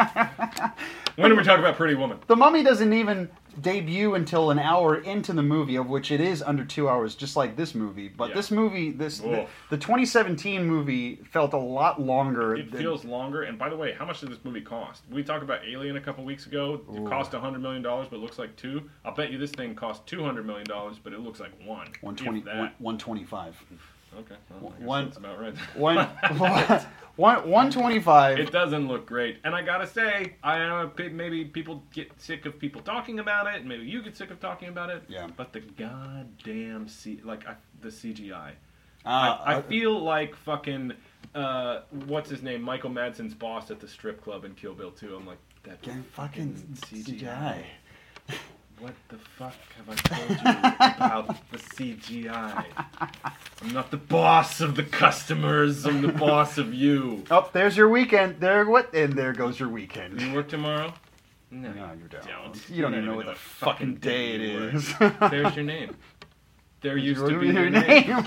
When did we talk about Pretty Woman? The Mummy doesn't even debut until an hour into the movie, of which it is under two hours, just like this movie. But Yeah. this movie, this the, Oof. the twenty seventeen movie felt a lot longer. It than- feels longer. And by the way, how much did this movie cost? We talked about Alien a couple weeks ago. It Ooh. cost one hundred million dollars, but looks like two. I'll bet you this thing cost two hundred million dollars, but it looks like one. one twenty, If that. one, one twenty-five. Okay. Well, I guess One- that's about right. One, one, one twenty-five. It doesn't look great, and I gotta say, I am a bit, maybe people get sick of people talking about it, and maybe you get sick of talking about it. Yeah. But the goddamn C, like I, the C G I, Uh, I, I uh, feel like fucking uh, what's his name, Michael Madsen's boss at the strip club in Kill Bill two. I'm like that Get fucking C G I. What the fuck have I told you about the C G I? I'm not the boss of the customers. I'm the boss of you. Oh, there's your weekend. There, what? And there goes your weekend. You work tomorrow? No, No, you don't. don't. You don't You even know don't what know the fucking day it you work. is. There's your name. There used to Your- be your your name.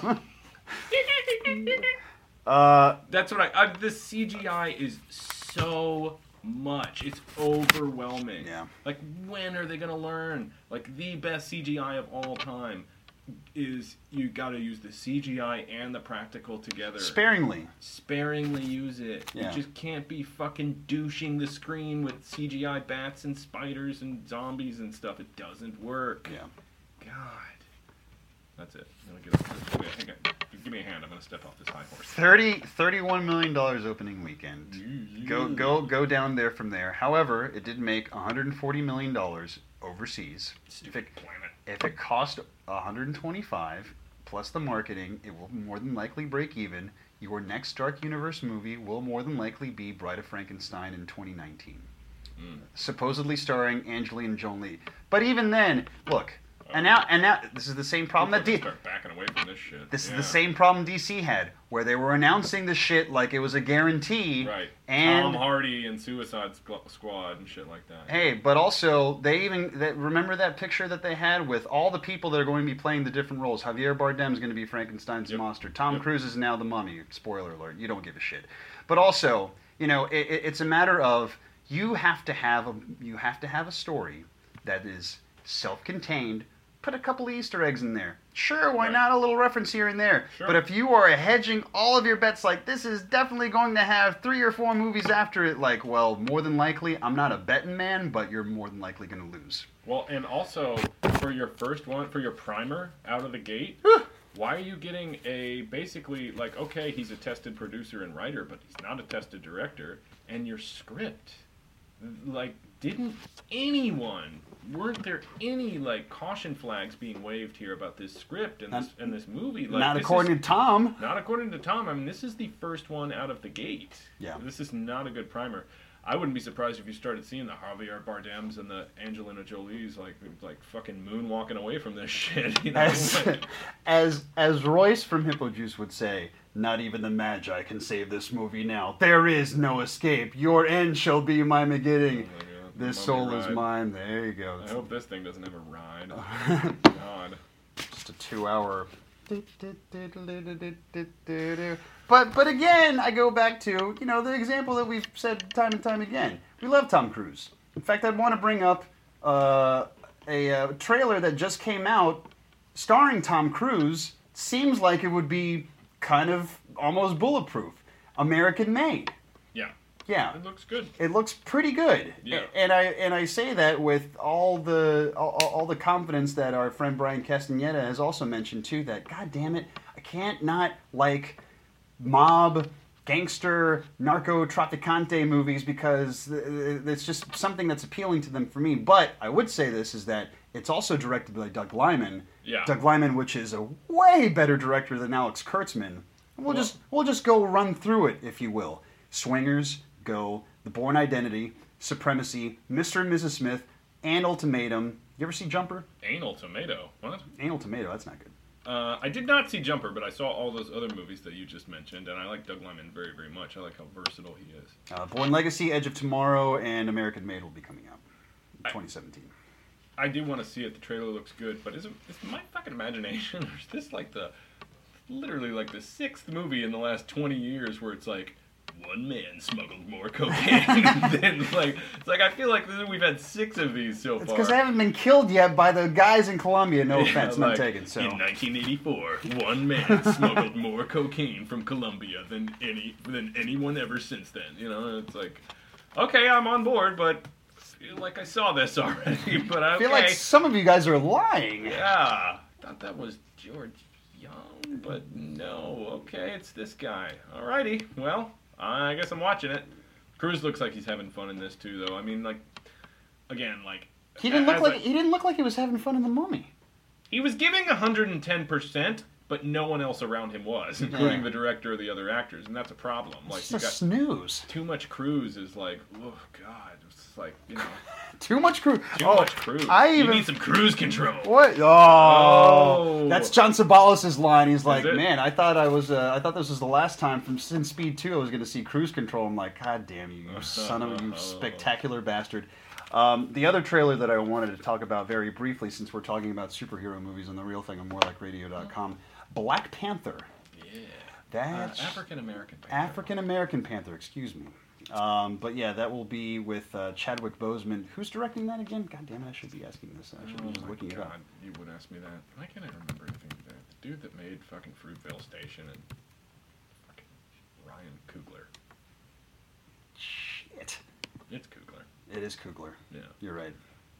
uh, That's what I, I. The C G I is so much. It's overwhelming. Yeah. Like, when are they gonna learn? Like, the best C G I of all time is you got to use the C G I and the practical together. sparingly. Sparingly use it. Yeah. You just can't be fucking douching the screen with C G I bats and spiders and zombies and stuff. It doesn't work. Yeah. God. That's it. I'm gonna get up. Give me a- hang on. Give me a hand. I'm gonna step off this high horse. thirty, thirty-one million dollars opening weekend. Go, go, go down there from there. However, it did make one hundred forty million dollars overseas. If Stupid it, planet. if it cost one hundred twenty-five plus the marketing, it will more than likely break even. Your next Dark Universe movie will more than likely be Bride of Frankenstein in twenty nineteen. Mm. Supposedly starring Angelina Jolie. But even then, look, and now, and now, this is the same problem that People D- start backing away from this shit. This is Yeah. the same problem D C had, where they were announcing the shit like it was a guarantee. Right. And Tom Hardy and Suicide Squ- Squad and shit like that. hey, but also they even that remember that picture that they had with all the people that are going to be playing the different roles. Javier Bardem's going to be Frankenstein's Yep. monster. Tom Yep. Cruise is now the Mummy. Spoiler alert: you don't give a shit. But also, you know, it, it, it's a matter of you have to have a you have to have a story that is self-contained. Put a couple of Easter eggs in there. Sure, why Right. not a little reference here and there? Sure. But if you are hedging all of your bets like this is definitely going to have three or four movies after it, like, well, more than likely, I'm not a betting man, but you're more than likely going to lose. Well, and also for your first one, for your primer out of the gate, why are you getting a basically like okay, he's a tested producer and writer, but he's not a tested director, and your script, like, didn't anyone? Weren't there any like caution flags being waved here about this script and this and this movie? Like, not this according is, to Tom. Not according to Tom. I mean, this is the first one out of the gate. Yeah. This is not a good primer. I wouldn't be surprised if you started seeing the Javier Bardems and the Angelina Jolies like like fucking moonwalking away from this shit. You know? As, Like, as as Royce from Hippo Juice would say, not even the Magi can save this movie now. There is no escape. Your end shall be my beginning. oh my God, This mummy soul is ride. mine. There you go. I hope this thing doesn't have a ride. God. Just a two-hour. But but again, I go back to you know the example that we've said time and time again. We love Tom Cruise. In fact, I'd want to bring up uh, a, uh trailer that just came out starring Tom Cruise. Seems like it would be kind of almost bulletproof. American Made. Yeah. Yeah. It looks good. It looks pretty good. Yeah. And I and I say that with all the all, all the confidence that our friend Brian Castaneda has also mentioned too, that god damn it, I can't not like mob, gangster, narco traficante movies because it's just something that's appealing to them for me. But I would say this is that it's also directed by Doug Liman. Yeah. Doug Liman, which is a way better director than Alex Kurtzman. We'll Well- just we'll just go run through it, if you will. Swingers, Go, The Bourne Identity, Supremacy, Mister and Missus Smith, and Ultimatum. You ever see Jumper? Anal Tomato. What? Anal Tomato, that's not good. Uh, I did not see Jumper, but I saw all those other movies that you just mentioned, and I like Doug Liman very, very much. I like how versatile he is. Uh, Bourne Legacy, Edge of Tomorrow, and American Made will be coming out in I- twenty seventeen. I do want to see it. The trailer looks good, but is it is my fucking imagination, or is this like the, literally like the sixth movie in the last twenty years where it's like, one man smuggled more cocaine than like, it's like I feel like we've had six of these so It's far. because they haven't been killed yet by the guys in Colombia. No Yeah, offense, like, none taken. So in nineteen eighty-four, one man smuggled more cocaine from Colombia than any than anyone ever since then. You know, it's like, okay, I'm on board, but I feel like I saw this already. But okay. I feel like some of you guys are lying. Yeah, thought that was George Young, but no. Okay, it's this guy. Alrighty, well, I guess I'm watching it. Cruise looks like he's having fun in this too, though. I mean, like, again, like He didn't look as like a- he didn't look like he was having fun in The Mummy. he was giving one hundred ten percent, but no one else around him was, including Yeah. the director or the other actors, and that's a problem. Like, It's you a got snooze. too much Cruise is like, oh god, it's like, you know, Too much cruise. too oh, much Cruise. I You even need some cruise control. what? Oh, Oh. that's John Sabalas' line. He's like, it? man, I thought I was, uh, I thought this was the last time from Sin Speed two I was going to see cruise control. I'm like, god damn you, you son of a, you spectacular bastard. Um, the other trailer that I wanted to talk about very briefly, since we're talking about superhero movies on the real thing on more like radio dot com, Black Panther. Yeah. That's Uh, African American. African American Panther, excuse me. Um, but yeah, that will be with uh, Chadwick Boseman. Who's directing that again? God damn it, I should be asking this. I should be Oh just my looking it up. god, you would ask me that. Why can't I remember anything like that? The dude that made fucking Fruitvale Station and fucking Ryan Coogler. Shit. It's Coogler. It is Coogler. Yeah. You're right.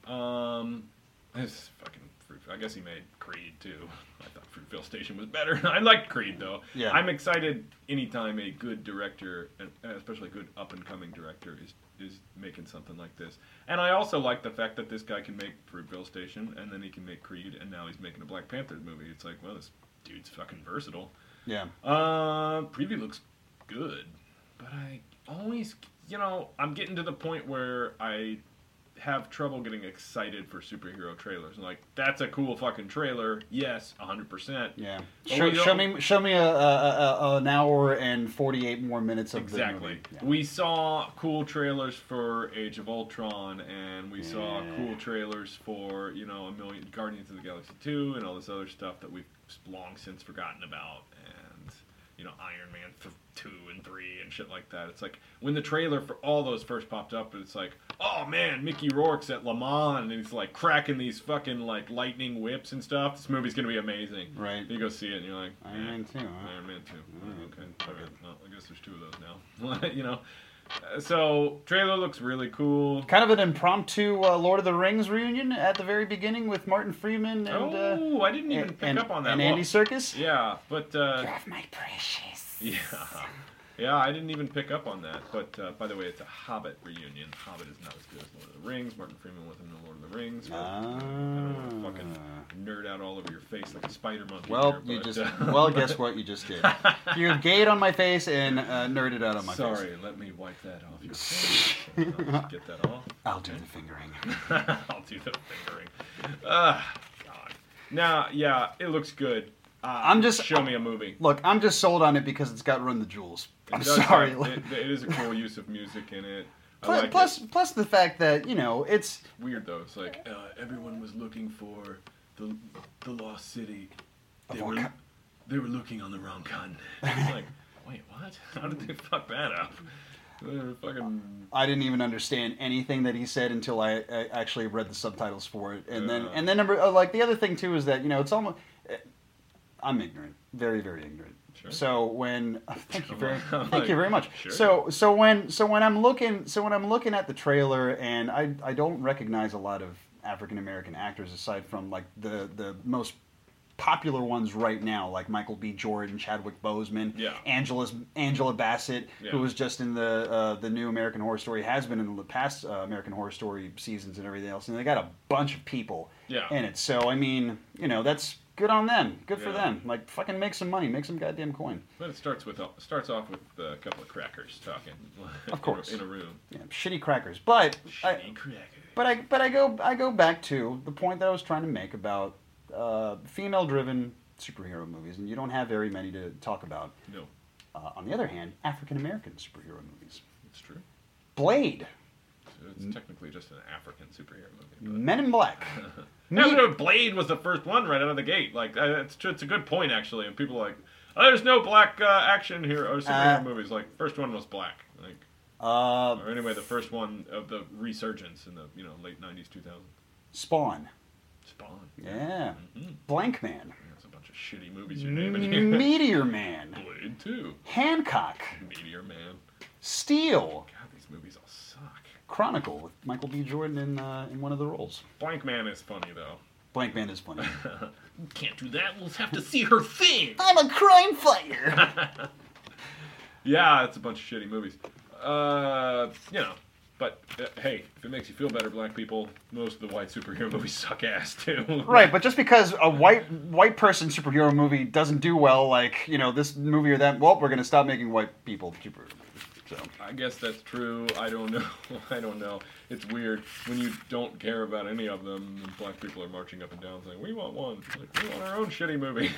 Um, this fucking Fruit. I guess he made Creed too. I thought Fruitvale Station was better. I liked Creed though. Yeah. I'm excited anytime a good director, and especially a good up and coming director, is is making something like this. And I also like the fact that this guy can make Fruitvale Station, and then he can make Creed, and now he's making a Black Panther movie. It's like, well, this dude's fucking versatile. Yeah. Uh, preview looks good, but I always, you know, I'm getting to the point where I have trouble getting excited for superhero trailers. And like, that's a cool fucking trailer. Yes, one hundred percent. Yeah. But Show, we show don't- me, show me a, a, a, an hour and forty-eight more minutes of the Exactly. movie. Yeah. We saw cool trailers for Age of Ultron, and we saw Yeah. cool trailers for, you know, a million Guardians of the Galaxy two, and all this other stuff that we've long since forgotten about, and you know, Iron Man f- two and three and shit like that. It's like when the trailer for all those first popped up, it's like, oh man, Mickey Rourke's at Le Mans, and he's like cracking these fucking like lightning whips and stuff. This movie's gonna be amazing. Right. You go see it, and you're like, Iron eh, Man two, huh? Iron Man two. Alright. Okay. All right. Well, I guess there's two of those now. You know. Uh, So trailer looks really cool. Kind of an impromptu uh, Lord of the Rings reunion at the very beginning with Martin Freeman and uh, Oh, I didn't even and, pick and, up on that. and Well, Andy Serkis. Yeah, but uh, My precious. yeah, yeah, I didn't even pick up on that. But uh, by the way, it's a Hobbit reunion. Hobbit is not as good as Lord of the Rings. Martin Freeman wasn't in Lord of the Rings. But I don't want to fucking nerd out all over your face like a spider monkey. Well, here, you but, just uh, well, guess what you just did? You gayed on my face and uh, nerded out on my Sorry, face. let me wipe that off your face. I'll just get that off. I'll do the fingering. I'll do the fingering. Ah, God. Now, yeah, it looks good. Uh, I'm just- show me a movie. Look, I'm just sold on it because it's got Run the Jewels. It I'm does sorry. have- it, it is a cool use of music in it. I plus, like plus, it. plus the fact that you know it's It's weird though. It's like uh, everyone was looking for the the lost city. They Of were what ki- they were looking on the wrong continent. It's like, wait, what? How did they fuck that up? They were fucking. I didn't even understand anything that he said until I, I actually read the subtitles for it, and then Yeah. and then number uh, like the other thing too is that you know it's almost. I'm ignorant, very very ignorant. Sure. So when thank you very I'm thank like, you very much. sure. So so when so when I'm looking so when I'm looking at the trailer and I I don't recognize a lot of African American actors aside from like the the most popular ones right now, like Michael B. Jordan, Chadwick Boseman, Yeah. Angela's Angela Bassett, Yeah. who was just in the uh, the new American Horror Story, has been in the past uh, American Horror Story seasons and everything else, and they got a bunch of people Yeah. in it. So I mean, you know, that's good on them, good for Yeah. them. Like fucking make some money, make some goddamn coin. But it starts with starts off with a couple of crackers talking. Of course. in a, in a room. Yeah, shitty crackers, but I, Shitty crackers. but I but I go I go back to the point that I was trying to make about uh, female-driven superhero movies, and you don't have very many to talk about. No, Uh, on the other hand, African-American superhero movies. it's true. Blade, It's technically just an African superhero movie. But... Men in Black. Yeah, Me- but Blade was the first one right out of the gate. Like, uh, it's it's a good point actually. And people are like, oh, there's no black uh, action here or superhero Uh, movies. Like, first one was black. Like, uh, or anyway, the first one of the resurgence in the you know late nineties, two thousands. Spawn. Spawn. Yeah. Mm-hmm. Blank Man. That's a bunch of shitty movies you're naming here. Meteor Man. Blade two. Hancock. Meteor Man. Steel. God, these movies all suck. Chronicle with Michael B. Jordan in uh, in one of the roles. Blank Man is funny though. Blank Man is funny. Can't do that. We'll have to see her thing. I'm a crime fighter. Yeah, it's a bunch of shitty movies. Uh, you know, but uh, hey, if it makes you feel better, black people, most of the white superhero movies suck ass too. Right, but just because a white white person superhero movie doesn't do well, like, you know, this movie or that, well, we're going to stop making white people superhero movies. So. I guess that's true. I don't know. I don't know. It's weird when you don't care about any of them. And black people are marching up and down saying, "We want one. Like, we want our own shitty movie."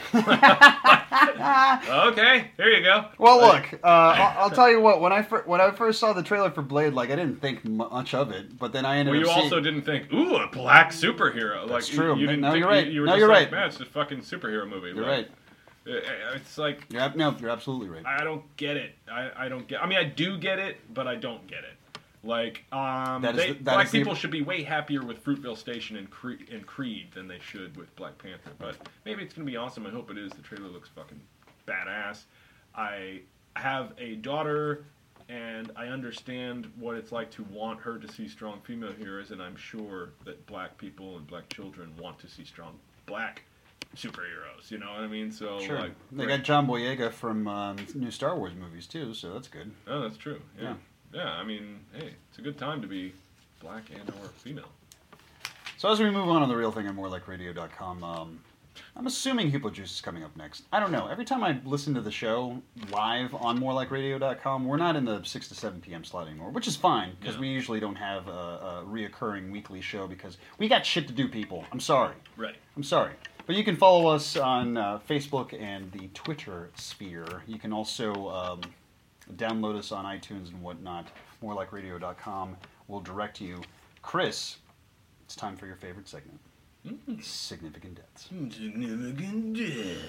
Okay, here you go. Well, look, uh, I'll, I'll tell you what. When I fir- when I first saw the trailer for Blade, like I didn't think much of it, but then I ended Well, up you seeing. also didn't think, "Ooh, a black superhero." Like, That's you- true. You, didn't No, think, you're right. You, you were No, just you're like, right. Man, it's a fucking superhero movie. You're Like, right. it- It's like You're ab- no, you're absolutely right. I don't get it. I, I don't get. I mean, I do get it, but I don't get it. Like, um, That is they, the- that black is the- people should be way happier with Fruitvale Station and Creed, and Creed than they should with Black Panther. But maybe it's gonna be awesome. I hope it is. The trailer looks fucking badass. I have a daughter, and I understand what it's like to want her to see strong female heroes, and I'm sure that black people and black children want to see strong black superheroes. You know what I mean? So Sure. like, They great. got John Boyega from um, new Star Wars movies too, so that's good. Oh, that's true. Yeah. Yeah. yeah. I mean, hey, it's a good time to be black and or female. So as we move on to the real thing on more like radio dot com, um, I'm assuming Huplo Juice is coming up next. I don't know. Every time I listen to the show live on more like radio dot com, we're not in the six to seven p.m. slot anymore, which is fine because Yeah. we usually don't have a, a reoccurring weekly show because we got shit to do, people. I'm sorry. Right. I'm sorry. But you can follow us on uh, Facebook and the Twitter sphere. You can also um, download us on iTunes and whatnot. more like radio dot com will direct you. Chris, it's time for your favorite segment. Mm. Significant deaths. Significant death.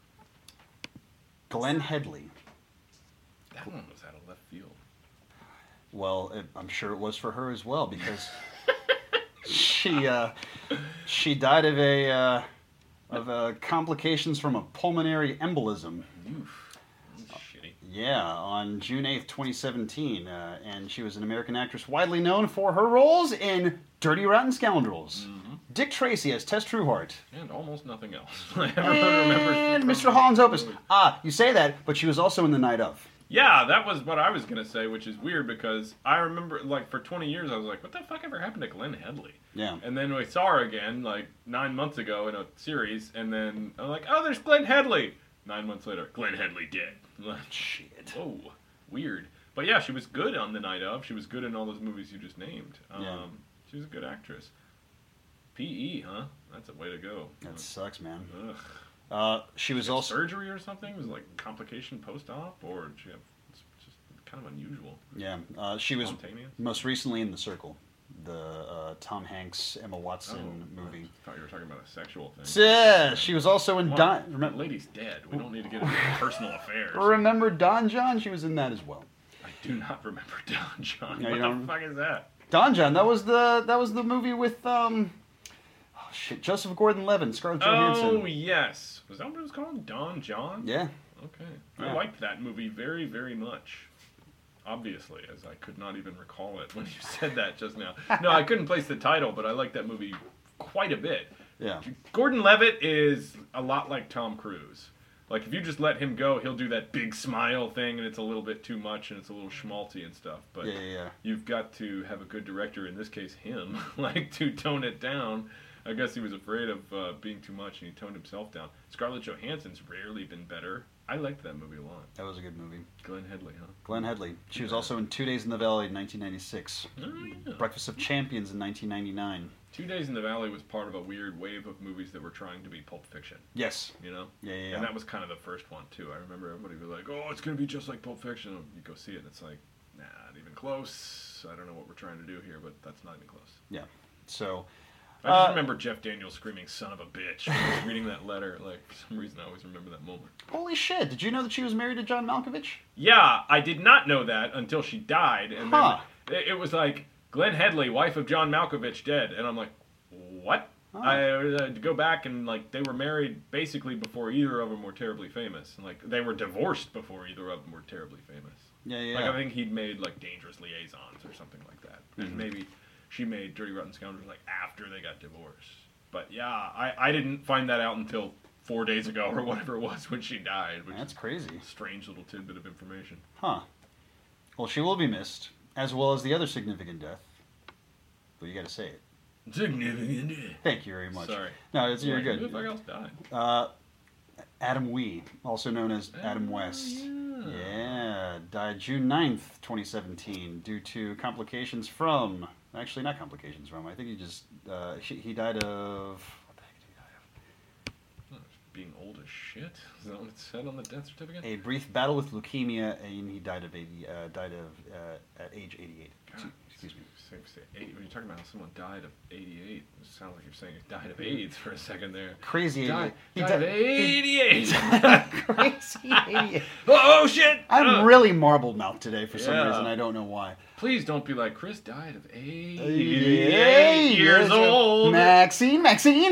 Glenn Headley. That one was out of left field. Well, it, I'm sure it was for her as well because she uh, she died of a uh, of uh, complications from a pulmonary embolism. Oof. That's shitty. Yeah, on June eighth, twenty seventeen, uh, and she was an American actress widely known for her roles in Dirty Rotten Scoundrels, Mm-hmm. Dick Tracy as Tess Trueheart, And almost nothing else. Everyone remembers and from Mister the Holland's Opus. movie. Ah, you say that, but she was also in The Night Of. Yeah, that was what I was gonna say, which is weird because I remember, like, for twenty years I was like, what the fuck ever happened to Glenn Headley? Yeah. And then we saw her again, like, nine months ago in a series, and then I'm like, oh, there's Glenn Headley! Nine months later, Glenn Headley dead. Shit. Whoa, weird. But yeah, she was good on The Night Of. She was good in all those movies you just named. Um, Yeah. She was a good actress. P E, huh? That's a way to go. That sucks, man. Ugh. Uh, she was also Surgery or something? Was it like complication post-op? Or did she have... It's just kind of unusual. yeah. Uh, she was Spontaneous? most recently in The Circle, the uh, Tom Hanks Emma Watson Oh, movie. I thought you were talking about a sexual thing. So, yeah, she was also in Well, Don. that Remember, lady's dead. We don't need to get into personal affairs. remember Don John? She was in that as well. I do not remember Don John. No, What you the don't- fuck is that? Don John. That was the that was the movie with um. shit, Joseph Gordon-Levitt, Scarlett Oh, Johansson. yes. Was that what it was called? Don John? Yeah. Okay. Yeah. I liked that movie very, very much. Obviously, as I could not even recall it when you said that just now. No, I couldn't place the title, but I liked that movie quite a bit. Yeah. Gordon-Levitt is a lot like Tom Cruise. Like, if you just let him go, he'll do that big smile thing, and it's a little bit too much, and it's a little schmaltzy and stuff. But Yeah, yeah, yeah. you've got to have a good director, in this case him, like, to tone it down. I guess he was afraid of uh, being too much, and he toned himself down. Scarlett Johansson's rarely been better. I liked that movie a lot. That was a good movie. Glenn Headley, huh? Glenn Headley. She was Yeah. also in Two Days in the Valley in nineteen ninety-six. Oh, yeah. Breakfast of Champions in nineteen ninety-nine. Two Days in the Valley was part of a weird wave of movies that were trying to be Pulp Fiction, Yes. you know? Yeah, yeah, yeah. And that was kind of the first one, too. I remember everybody was like, oh, it's going to be just like Pulp Fiction. You go see it, and it's like, nah, not even close. I don't know what we're trying to do here, but that's not even close. Yeah. So, I just Uh, remember Jeff Daniels screaming, son of a bitch, when I was reading that letter. Like, for some reason, I always remember that moment. holy shit, did you know that she was married to John Malkovich? Yeah, I did not know that until she died. And Huh. then it, it was like, Glenn Headley, wife of John Malkovich, dead. And I'm like, what? Oh. I had to go back and, like, they were married basically before either of them were terribly famous. And, like, they were divorced before either of them were terribly famous. Yeah, yeah. Like, yeah. I think he'd made, like, Dangerous Liaisons or something like that. And Mhm. maybe she made Dirty Rotten Scoundrels, like, after they got divorced. But, yeah, I, I didn't find that out until four days ago or whatever it was when she died. Which That's is crazy. a strange little tidbit of information. Huh. Well, she will be missed, as well as the other significant death. But you gotta say it. Significant. Thank you very much. Sorry. No, it's, you're Like, good. Who the fuck else died? Uh, Adam Wee, also known as Adam Oh, West. yeah. Yeah, died June ninth, twenty seventeen, due to complications from. Actually, not complications from. I think he just. Uh, he, he died of. What the heck did he die of? Oh, being old as shit? Is that what it said on the death certificate? A brief battle with leukemia, and he died of eighty. Uh, died of uh, at age eighty-eight. God, Excuse me. Say, say eight, when you're talking about how someone died of eighty-eight, it sounds like you're saying he died of AIDS for a second there. Crazy Died, eighty-eight. He died di- of eighty-eight! Crazy eighty-eight. Oh, shit! I'm Uh, really marble mouthed today for some Yeah. reason. I don't know why. Please don't be like, Chris died of eighty-eight eighty-eight years old. Maxine, Maxine.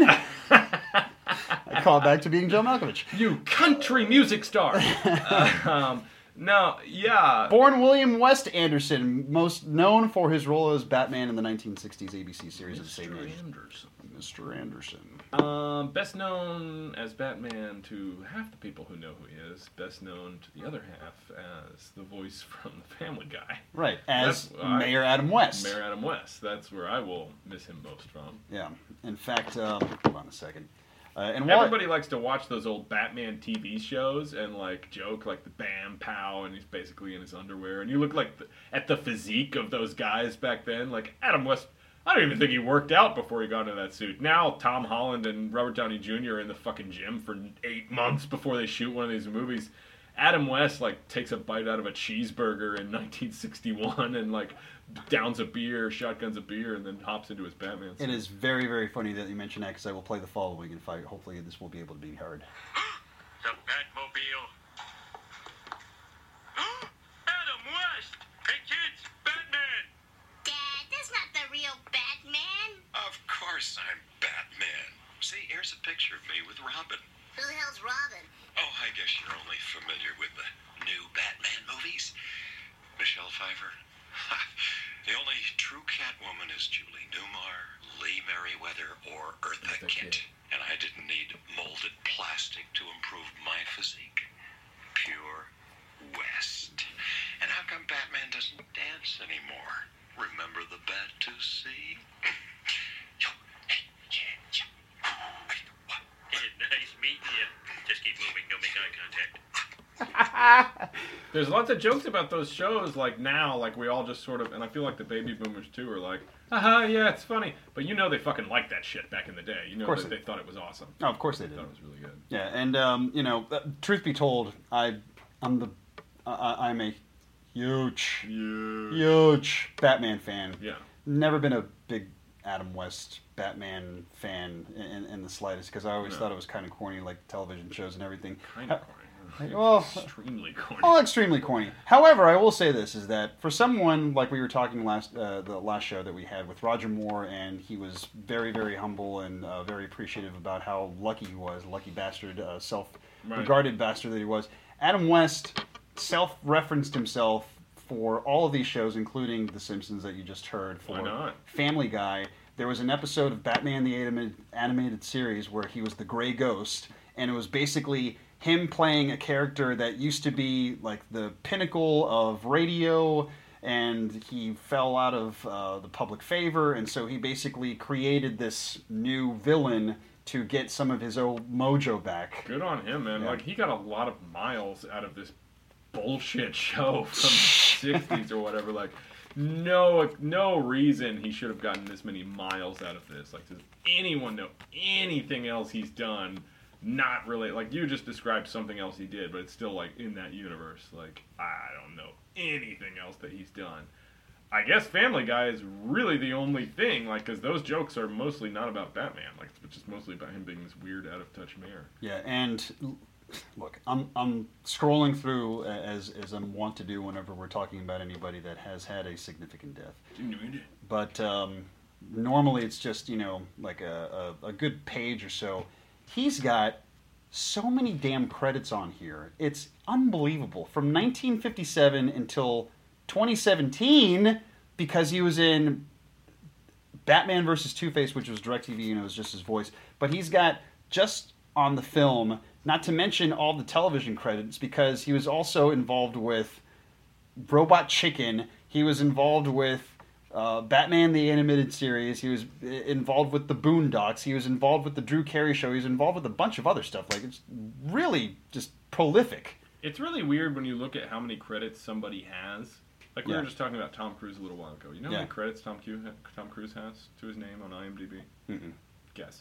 I call back to being Joe Malkovich. You country music star. Uh, um, no, yeah. Born William West Anderson, most known for his role as Batman in the nineteen sixties A B C series of the same Mister name. Anderson. Mister Anderson. Um, best known as Batman to half the people who know who he is. Best known to the other half as the voice from The Family Guy. Right, as That's- I- Mayor Adam West. Mayor Adam West. That's where I will miss him most from. Yeah. In fact, um, hold on a second. Uh, and while Everybody likes to watch those old Batman T V shows and like joke like the bam pow and he's basically in his underwear and you look like the, at the physique of those guys back then. Like Adam West, I don't even think he worked out before he got into that suit. Now Tom Holland and Robert Downey Junior are in the fucking gym for eight months before they shoot one of these movies. Adam West like takes a bite out of a cheeseburger in nineteen sixty-one and like downs a beer, shotguns a beer, and then hops into his Batman suit. it is very, very funny that you mention that because I will play the following and fi- hopefully this will be able to be heard. The Batmobile. Adam West! Hey kids, Batman! Dad, that's not the real Batman. Of course I'm Batman. See, here's a picture of me with Robin. Who the hell's Robin? Oh, I guess you're only familiar with the new Batman movies. Michelle Pfeiffer. The only true Catwoman is Julie Newmar, Lee Merriweather, or Eartha Eartha Kitt. Kitt. And I didn't need molded plastic to improve my physique. Pure West. And how come Batman doesn't dance anymore? Remember the bat to see? Yo, hey, yeah, yeah. Hey, what? Nice meeting you. Just keep moving. Don't make eye contact. There's lots of jokes about those shows, like now, like we all just sort of, and I feel like the baby boomers too are like, haha, yeah, it's funny. But you know they fucking liked that shit back in the day. You know course that they- they thought it was awesome. Oh, of course they I did. thought it was really good. Yeah, and um, you know, uh, truth be told, I, I'm the, I, I'm a huge, Yeah. huge Batman fan. Yeah. Never been a big Adam West Batman fan in, in the slightest because I always No. thought it was kind of corny, like television shows and everything. Kind of Uh, corny. Well, Extremely corny. all extremely corny. However, I will say this, is that for someone, like we were talking last, uh, the last show that we had with Roger Moore, and he was very, very humble and uh, very appreciative about how lucky he was, lucky bastard, uh, self-regarded Right. bastard that he was. Adam West self-referenced himself for all of these shows, including The Simpsons that you just heard, for Why not? Family Guy. There was an episode of Batman the animated, animated series where he was the Gray Ghost, and it was basically him playing a character that used to be like the pinnacle of radio, and he fell out of uh, the public favor, and so he basically created this new villain to get some of his old mojo back. Good on him, man. Yeah. Like, he got a lot of miles out of this bullshit show from the sixties or whatever. Like, no no reason he should have gotten this many miles out of this. Like, does anyone know anything else he's done? Not really. Like, you just described something else he did, but it's still, like, in that universe. Like, I don't know anything else that he's done. I guess Family Guy is really the only thing, like, because those jokes are mostly not about Batman. Like, it's just mostly about him being this weird, out-of-touch mayor. Yeah, and look, I'm I'm scrolling through as as I'm wont to do whenever we're talking about anybody that has had a significant death. But um, normally it's just, you know, like a, a, a good page or so. He's got so many damn credits on here. It's unbelievable. From nineteen fifty-seven until twenty seventeen, because he was in Batman versus Two-Face, which was DirecTV, and it was just his voice. But he's got, just on the film, not to mention all the television credits, because he was also involved with Robot Chicken. He was involved with uh, Batman the Animated Series. He was involved with the Boondocks. He was involved with the Drew Carey Show. He was involved with a bunch of other stuff. Like, it's really just prolific. It's really weird when you look at how many credits somebody has. Like, we Yeah. were just talking about Tom Cruise a little while ago. You know how Yeah. many credits Tom, Q, Tom Cruise has to his name on IMDb? Mm-mm. Guess.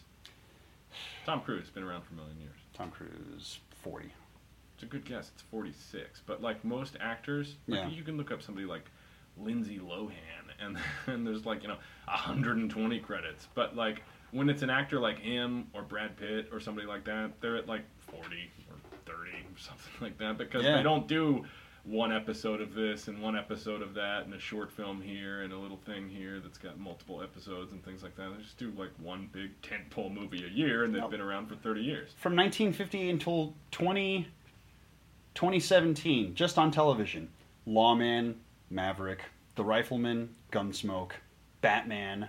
Tom Cruise, been around for a million years. Tom Cruise, forty. It's a good guess. It's forty-six. But, like, most actors, like, Yeah. you can look up somebody like Lindsay Lohan, and, and there's, like, you know, one hundred twenty credits. But, like, when it's an actor like him or Brad Pitt or somebody like that, they're at, like, forty or thirty or something like that, because Yeah. they don't do one episode of this and one episode of that and a short film here and a little thing here that's got multiple episodes and things like that. They just do, like, one big tentpole movie a year, and they've Nope. been around for thirty years. From nineteen fifty until twenty, twenty seventeen, just on television, Lawman, Maverick, The Rifleman, Gunsmoke, Batman,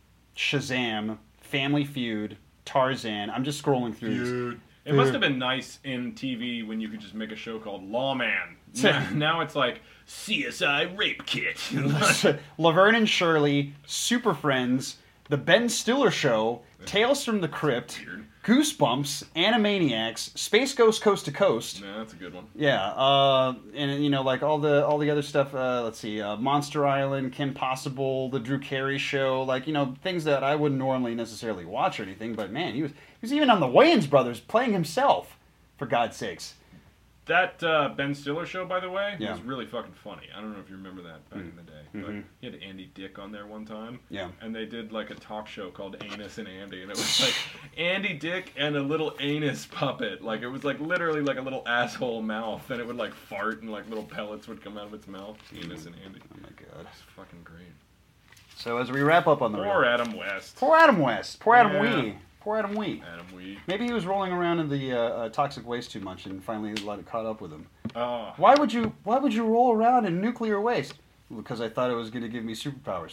Shazam, Family Feud, Tarzan. I'm just scrolling through these. It must have been nice in T V when you could just make a show called Lawman. Now, now it's like C S I Rape Kit. Laverne and Shirley, Super Friends, The Ben Stiller Show, Tales from the Crypt, Weird. Goosebumps, Animaniacs, Space Ghost Coast to Coast. No, that's a good one. Yeah, uh, and you know, like all the all the other stuff. Uh, let's see, uh, Monster Island, Kim Possible, the Drew Carey Show. Like, you know, things that I wouldn't normally necessarily watch or anything. But man, he was he was even on the Wayans Brothers playing himself. For God's sakes. That uh, Ben Stiller show, by the way, Yeah. was really fucking funny. I don't know if you remember that back in the day. But Mhm. he had Andy Dick on there one time. Yeah. And they did like a talk show called Anus and Andy. And it was like Andy Dick and a little anus puppet. Like, it was like literally like a little asshole mouth. And it would like fart and like little pellets would come out of its mouth. Anus and Andy. Oh my God. It's fucking great. So as we wrap up on the Poor real- Adam West. poor Adam West, poor Adam Yeah. Wee, poor Adam Wee. Adam Weed. Maybe he was rolling around in the uh, uh, toxic waste too much and finally let it caught up with him. Oh. Why would you? Why would you roll around in nuclear waste? Because I thought it was going to give me superpowers.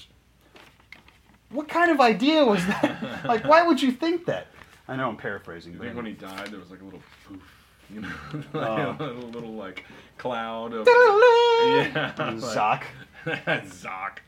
What kind of idea was that? Like, why would you think that? I know I'm paraphrasing. I But think when he died, there was like a little poof, you know, Oh. like a little, little like cloud of yeah, like- Zoc. Zoc.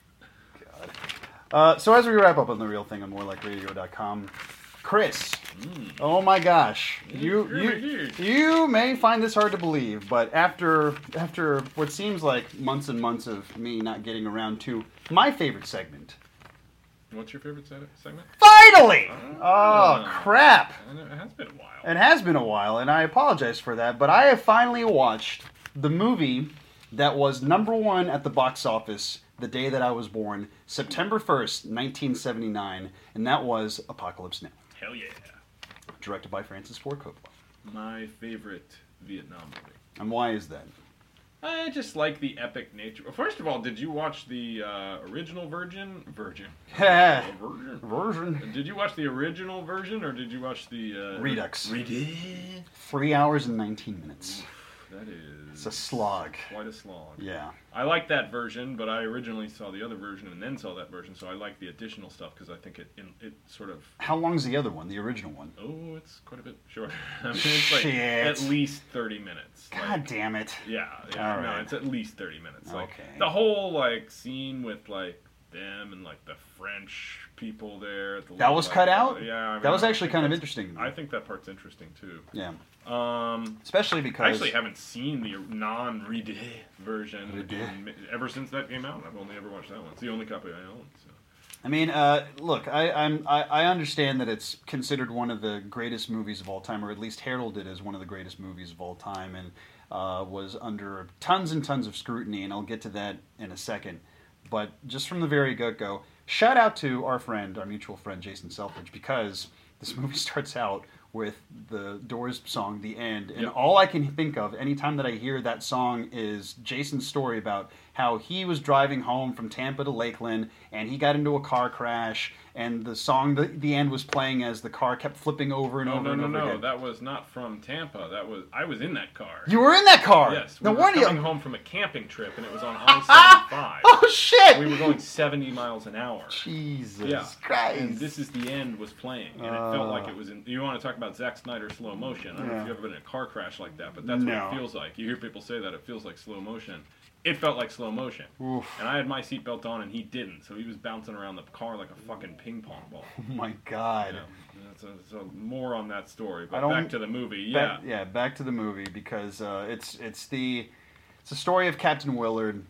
Uh, so as we wrap up on the real thing on more like radio dot com, Chris, oh my gosh, you you you may find this hard to believe, but after after what seems like months and months of me not getting around to my favorite segment, What's your favorite se- segment? finally! Oh Ah. crap! I know, it has been a while. It has been a while, and I apologize for that, but I have finally watched the movie that was number one at the box office the day that I was born, September first, nineteen seventy-nine, and that was Apocalypse Now, Hell yeah. directed by Francis Ford Coppola. My favorite Vietnam movie. And why is that? I just like the epic nature. First of all, did you watch the uh, original Virgin? Virgin. Yeah. Virgin. Version. Did you watch the original version, or did you watch the uh, Redux. Redux. Three hours and nineteen minutes. That is. It's a slog. Quite a slog. Yeah. I like that version, but I originally saw the other version and then saw that version, so I like the additional stuff because I think it in, it sort of. How long's the other one? The original one? Oh, it's quite a bit shorter. I mean, it's like Shit. at least thirty minutes. God like, damn it. Yeah, yeah. All no, right. it's at least thirty minutes. Like, Okay. the whole like scene with like them and like the French people there. At the That was like, cut out? Yeah, I mean, That was I actually think kind of that's- interesting to me. I think that part's interesting too. Yeah. Um, Especially I because. actually haven't seen the non-Redux version Redux. in- ever since that came out. I've only ever watched that one. It's the only copy I own. So. I mean, uh, look, I, I'm, I, I understand that it's considered one of the greatest movies of all time, or at least heralded as one of the greatest movies of all time, and uh, was under tons and tons of scrutiny, and I'll get to that in a second. But just from the very get-go, shout out to our friend, our mutual friend, Jason Selfridge, because this movie starts out with the Doors song, The End, and Yep. all I can think of anytime that I hear that song is Jason's story about how he was driving home from Tampa to Lakeland, and he got into a car crash, and the song, The, the End, was playing as the car kept flipping over and No, over no, and no, over no. again. That was not from Tampa. That was I was in that car. You were in that car? Yes. We No were wonder coming you... home from a camping trip, and it was on I seventy-five. Oh, shit! We were going seventy miles an hour. Jesus Yeah. Christ. And This Is the End was playing, and it felt like it was in. You want to talk about Zack Snyder slow motion? I don't know Yeah. if you've ever been in a car crash like that, but that's No. what it feels like. You hear people say that it feels like slow motion. It felt like slow motion. Oof. And I had my seatbelt on, and he didn't, so he was bouncing around the car like a fucking ping pong ball. Oh, my God. Yeah. So, so more on that story, I but don't- back to the movie. Yeah. Back, yeah, back to the movie, because uh, it's it's the it's the story of Captain Willard,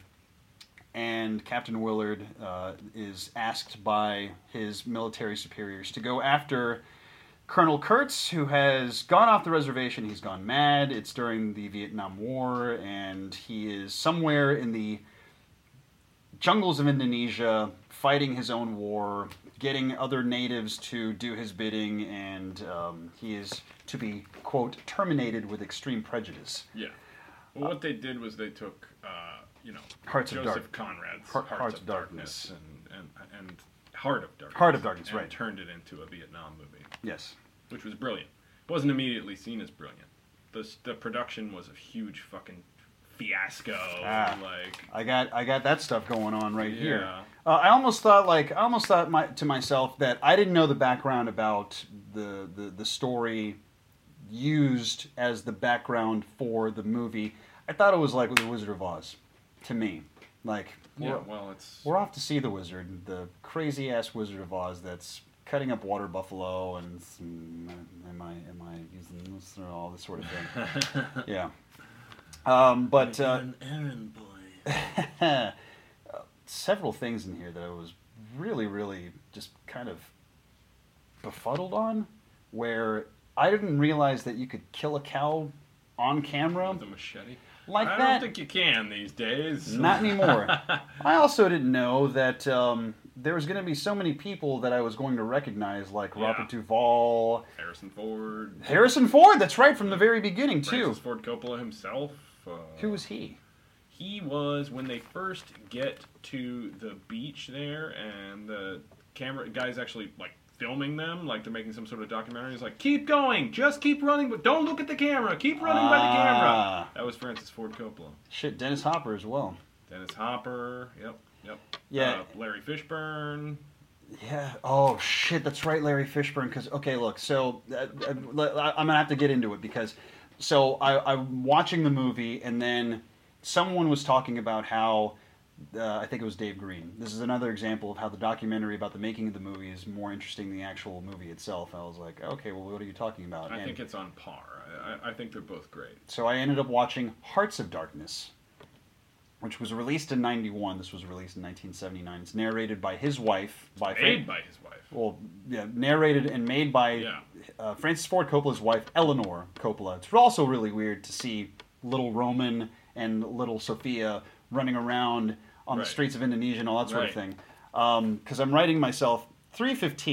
and Captain Willard uh, is asked by his military superiors to go after Colonel Kurtz, who has gone off the reservation. He's gone mad. It's during the Vietnam War, and he is somewhere in the jungles of Indonesia fighting his own war, getting other natives to do his bidding, and um, he is to be, quote, terminated with extreme prejudice. Yeah. Well, what they did was they took, uh, you know, Hearts of Joseph Dark- Conrad's Heart- Hearts, Hearts of of Darkness, Darkness. and, and and Heart of Darkness. Heart of Darkness, and right. turned it into a Vietnam movie, Yes. which was brilliant. It wasn't immediately seen as brilliant. The the production was a huge fucking fiasco. Ah. Like, I got I got that stuff going on right here. Yeah. Uh, I almost thought like I almost thought my, to myself that I didn't know the background about the, the the story used as the background for the movie. I thought it was like The Wizard of Oz, to me. Like yeah, we're, well, it's we're off to see the wizard, the crazy ass Wizard of Oz that's cutting up water buffalo and some, am I am I using this or all this sort of thing? Yeah. Um, but uh, an errand boy. uh, several things in here that I was really, really just kind of befuddled on, where I didn't realize that you could kill a cow on camera With a machete. like I that. don't think you can these days. Not anymore. I also didn't know that um, there was going to be so many people that I was going to recognize, like Yeah. Robert Duvall, Harrison Ford. Harrison Ford. That's right, from the very beginning too. Francis Ford Coppola himself. Uh, Who was he? He was when they first get to the beach there, and the camera guy's actually like filming them, like they're making some sort of documentary. He's like, "Keep going, just keep running, but don't look at the camera. Keep running by the camera." Ah. That was Francis Ford Coppola. Shit, Dennis Hopper as well. Dennis Hopper. Yep, yep. Yeah. Uh, Larry Fishburne. Yeah. Oh shit, that's right, Larry Fishburne. Because okay, look, so uh, uh, I'm gonna have to get into it because so I, I'm watching the movie and then someone was talking about how uh, I think it was Dave Green. This is another example of how the documentary about the making of the movie is more interesting than the actual movie itself. I was like, okay, well, what are you talking about? I And think it's on par. I, I think they're both great. so I ended up watching Hearts of Darkness, which was released in ninety-one. This was released in nineteen seventy-nine. It's narrated by his wife, by Made by his wife. well, yeah, narrated and made by Yeah. uh, Francis Ford Coppola's wife, Eleanor Coppola. It's also really weird to see little Roman and little Sophia running around on Right. the streets of Indonesia and all that sort of Right. thing. Because I'm writing myself three fifteen,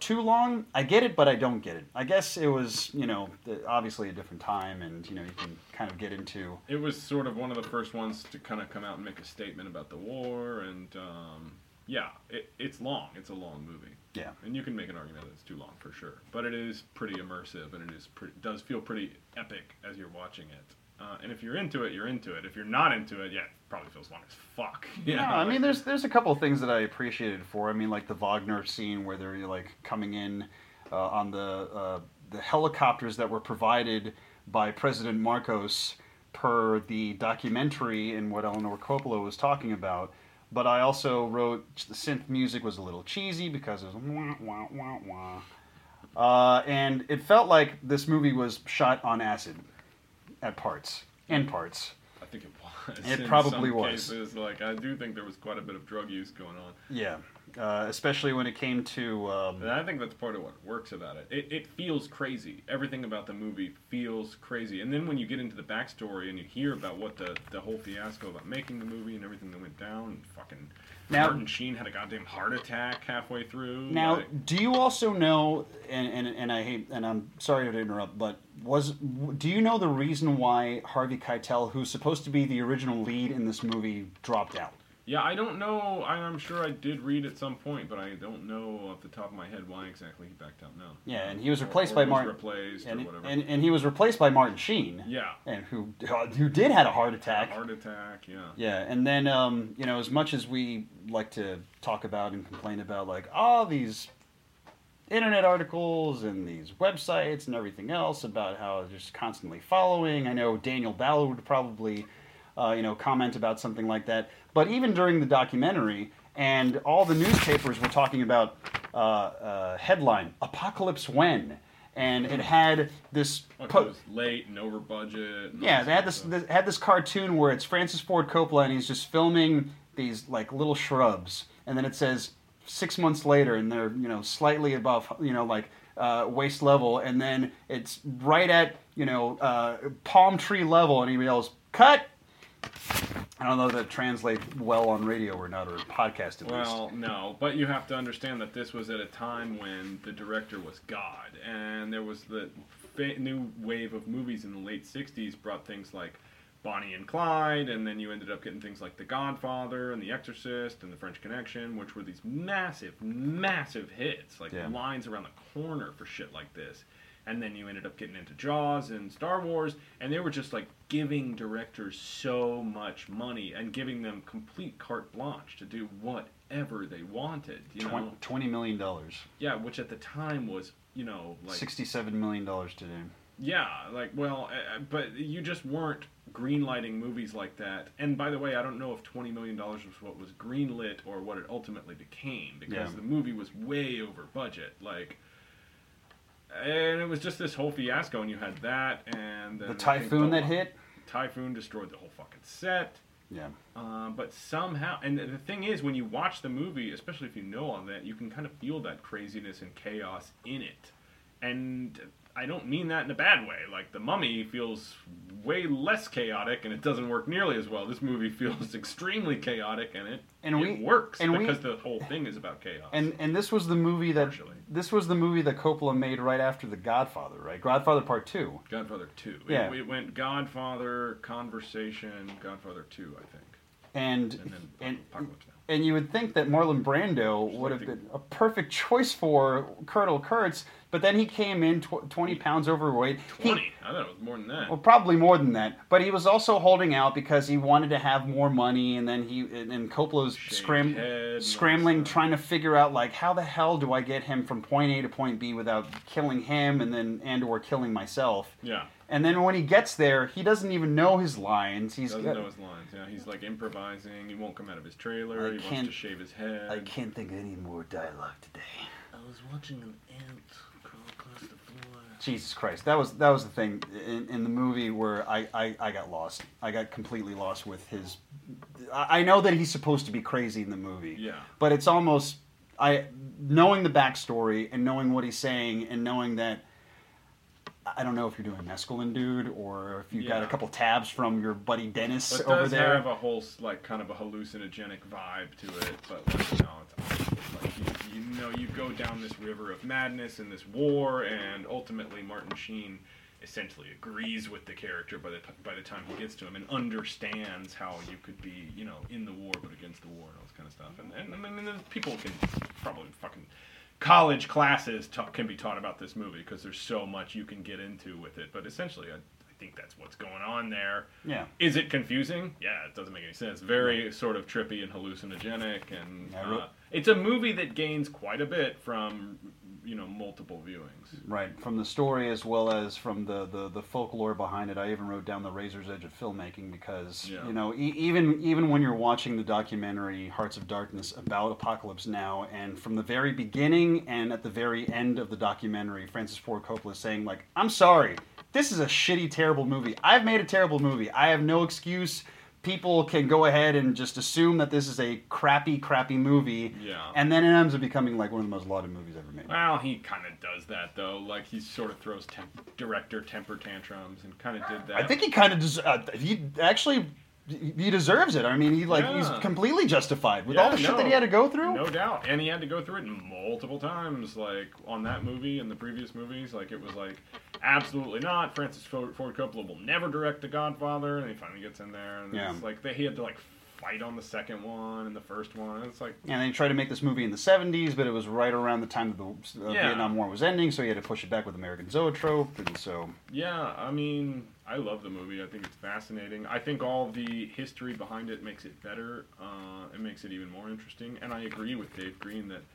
too long. I get it, but I don't get it. I guess it was, you know, the- obviously a different time, and you know, you can kind of get into. It was sort of one of the first ones to kind of come out and make a statement about the war, and um, yeah, it, it's long. It's a long movie. Yeah. And you can make an argument that it's too long for sure, but it is pretty immersive, and it is pre- does feel pretty epic as you're watching it. Uh, and if you're into it, you're into it. If you're not into it, yeah, it probably feels long as fuck. Yeah, Yeah, I mean, there's there's a couple of things that I appreciated for. I mean, like the Wagner scene where they're like coming in uh, on the uh, the helicopters that were provided by President Marcos per the documentary and what Eleanor Coppola was talking about. But I also wrote the synth music was a little cheesy because it was wah wah wah wah, uh, and it felt like this movie was shot on acid at parts, in parts. I think it was. It In probably some was. Cases, like I do think there was quite a bit of drug use going on. Yeah, uh, especially when it came to. Um, And I think that's part of what works about it. it. It feels crazy. Everything about the movie feels crazy. And then when you get into the backstory and you hear about what the, the whole fiasco about making the movie and everything that went down, and fucking Now- Martin Sheen had a goddamn heart attack halfway through. Now, like- do you also know? And, and and I hate, and I'm sorry to interrupt, but was do you know the reason why Harvey Keitel, who's supposed to be the original lead in this movie, dropped out? yeah, I don't know. I, I'm sure I did read at some point, but I don't know off the top of my head why exactly he backed out now. Yeah, and he was Or- replaced or by was Martin. replaced and, or whatever. and and he was replaced by Martin Sheen. yeah. And who who did had a heart attack. Heart attack, yeah. Yeah, and then um, you know, as much as we like to talk about and complain about, like, all these internet articles and these websites and everything else about how they're just constantly following. I know Daniel Ballard would probably, uh, you know, comment about something like that. But even during the documentary, and all the newspapers were talking about uh, uh, headline "Apocalypse When," and it had this. Like po- it was late and over budget. and all yeah, they had that this, stuff. this had this cartoon where it's Francis Ford Coppola and he's just filming these like little shrubs, and then it says six months later, and they're you know slightly above you know like uh, waist level, and then it's right at you know uh, palm tree level, and he yells "cut." I don't know if that translates well on radio or not, or podcast at least. Well, no, but you have to understand that this was at a time when the director was God, and there was the fa- new wave of movies in the late sixties brought things like Bonnie and Clyde, and then you ended up getting things like The Godfather and The Exorcist and The French Connection, which were these massive, massive hits, like Yeah. lines around the corner for shit like this. And then you ended up getting into Jaws and Star Wars, and they were just like giving directors so much money and giving them complete carte blanche to do whatever they wanted. You know, Twen- twenty million dollars, yeah, which at the time was, you know, like sixty-seven million dollars today. yeah, like well, uh, but you just weren't greenlighting movies like that. And by the way, I don't know if twenty million dollars was what was greenlit or what it ultimately became, because Yeah. the movie was way over budget. Like. And it was just this whole fiasco, and you had that, and then The I think typhoon the- that hit. Typhoon destroyed the whole fucking set. Yeah. Uh, but somehow, and the thing is, when you watch the movie, especially if you know all that, you can kind of feel that craziness and chaos in it. And I don't mean that in a bad way. Like, The Mummy feels way less chaotic, and it doesn't work nearly as well. This movie feels extremely chaotic, and it, And it we- works and we- because the whole thing is about chaos. And and this was the movie that Partially. this was the movie that Coppola made right after The Godfather, right? Godfather Part Two. Godfather two. Yeah. It, it went Godfather, Conversation, Godfather two, I think. And And then and Apocalypse Now. and you would think that Marlon Brando would have been a perfect choice for Colonel Kurtz, but then he came in tw- twenty pounds overweight. He- twenty. I thought it was more than that. Well, probably more than that. But he was also holding out because he wanted to have more money, and then he and, and Coppola's Shaved scram- head and all scrambling, that stuff. trying to figure out like how the hell do I get him from point A to point B without killing him, and then and or killing myself. Yeah. And then when he gets there, he doesn't even know his lines. He's Doesn't got- know his lines. Yeah, he's like improvising. He won't come out of his trailer. I he wants can't- to shave his head. I can't think of any more dialogue today. I was watching an ant crawl across the floor. Jesus Christ, that was that was the thing in, in the movie where I, I, I got lost. I got completely lost with his. I I know that he's supposed to be crazy in the movie. Yeah. But it's almost I knowing the backstory and knowing what he's saying and knowing that. I don't know if you're doing mescaline, dude, or if you got a Yeah. couple tabs from your buddy Dennis But it over does there. have a whole like kind of a hallucinogenic vibe to it. But like, you know, it's like you, you know, you go down this river of madness and this war, and ultimately Martin Sheen essentially agrees with the character by the t- by the time he gets to him and understands how you could be, you know, in the war but against the war and all this kind of stuff. And, and I mean, there's- people can probably fucking college classes ta- can be taught about this movie because there's so much you can get into with it. But essentially, I, I think that's what's going on there. Yeah. Is it confusing? Yeah, it doesn't make any sense. Very sort of trippy and hallucinogenic, and Yeah, I wrote- uh, it's a movie that gains quite a bit from, you know, multiple viewings. Right, from the story as well as from the, the, the folklore behind it. I even wrote down the razor's edge of filmmaking because, Yeah. you know, e- even even when you're watching the documentary Hearts of Darkness about Apocalypse Now, and from the very beginning and at the very end of the documentary, Francis Ford Coppola is saying, like, I'm sorry, this is a shitty, terrible movie. I've made a terrible movie. I have no excuse. People can go ahead and just assume that this is a crappy, crappy movie. Yeah. And then it ends up becoming like one of the most lauded movies ever made. Well, he kind of does that, though. Like, he sort of throws temp- director temper tantrums and kind of did that. I think he kind of des- uh, he actually he deserves it. I mean, he like he's Yeah. completely justified with Yeah, all the shit no. that he had to go through. No doubt. And he had to go through it multiple times, like, on that movie and the previous movies. Like, it was like, absolutely not. Francis Ford Ford Coppola will never direct The Godfather. And he finally gets in there. And Yeah. it's like, they, he had to, like, fight on the second one and the first one. And it's like, And they tried to make this movie in the seventies, but it was right around the time that the uh, Yeah. Vietnam War was ending, so he had to push it back with American Zoetrope, and so yeah, I mean, I love the movie. I think it's fascinating. I think all the history behind it makes it better. Uh, it makes it even more interesting. And I agree with Dave Green that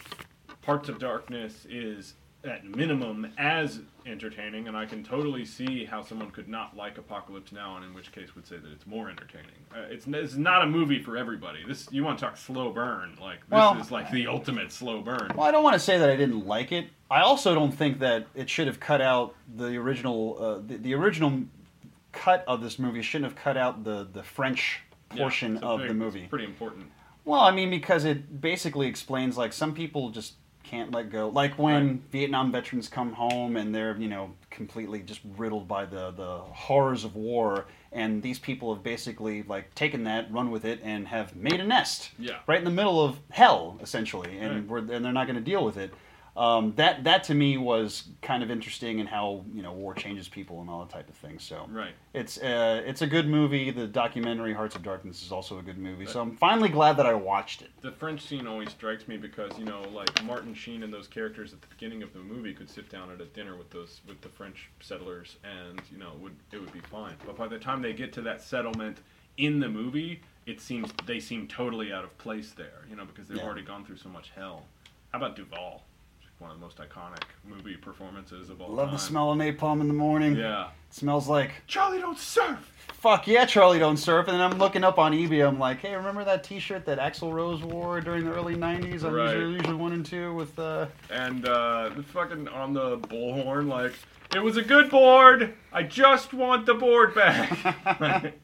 Parts of Darkness is, at minimum, as entertaining. And I can totally see how someone could not like Apocalypse Now, and in which case would say that it's more entertaining. Uh, it's, it's not a movie for everybody. This You want to talk slow burn. Like, this Well- is like the ultimate slow burn. well, I don't want to say that I didn't like it. I also don't think that it should have cut out the original uh, the, the original cut of this movie shouldn't have cut out the the French Yeah, portion it's a of big- the movie. It's pretty important. Well, I mean, because it basically explains, like, some people just can't let go. Like when Right. Vietnam veterans come home and they're, you know, completely just riddled by the, the horrors of war, and these people have basically, like, taken that, run with it, and have made a nest. Yeah. Right in the middle of hell, essentially, and, Right. we're, and they're not going to deal with it. Um, that, that to me was kind of interesting in how, you know, war changes people and all that type of thing. So Right. it's uh, it's a good movie. The documentary Hearts of Darkness is also a good movie. So I'm finally glad that I watched it. The French scene always strikes me because, you know, like Martin Sheen and those characters at the beginning of the movie could sit down at a dinner with those with the French settlers, and, you know, would it would be fine. But by the time they get to that settlement in the movie, it seems they seem totally out of place there, you know, because they've Yeah. already gone through so much hell. How about Duvall? One of the most iconic movie performances of all Love time. the smell of napalm in the morning. Yeah. It smells like, Charlie, don't surf! fuck yeah, Charlie Don't Surf. And then I'm looking up on eBay. I'm like, hey, remember that T-shirt that Axl Rose wore during the early nineties on Right. Usually, Usually one and two with, uh... And uh, the fucking on the bullhorn, like, it was a good board. I just want the board back. Like,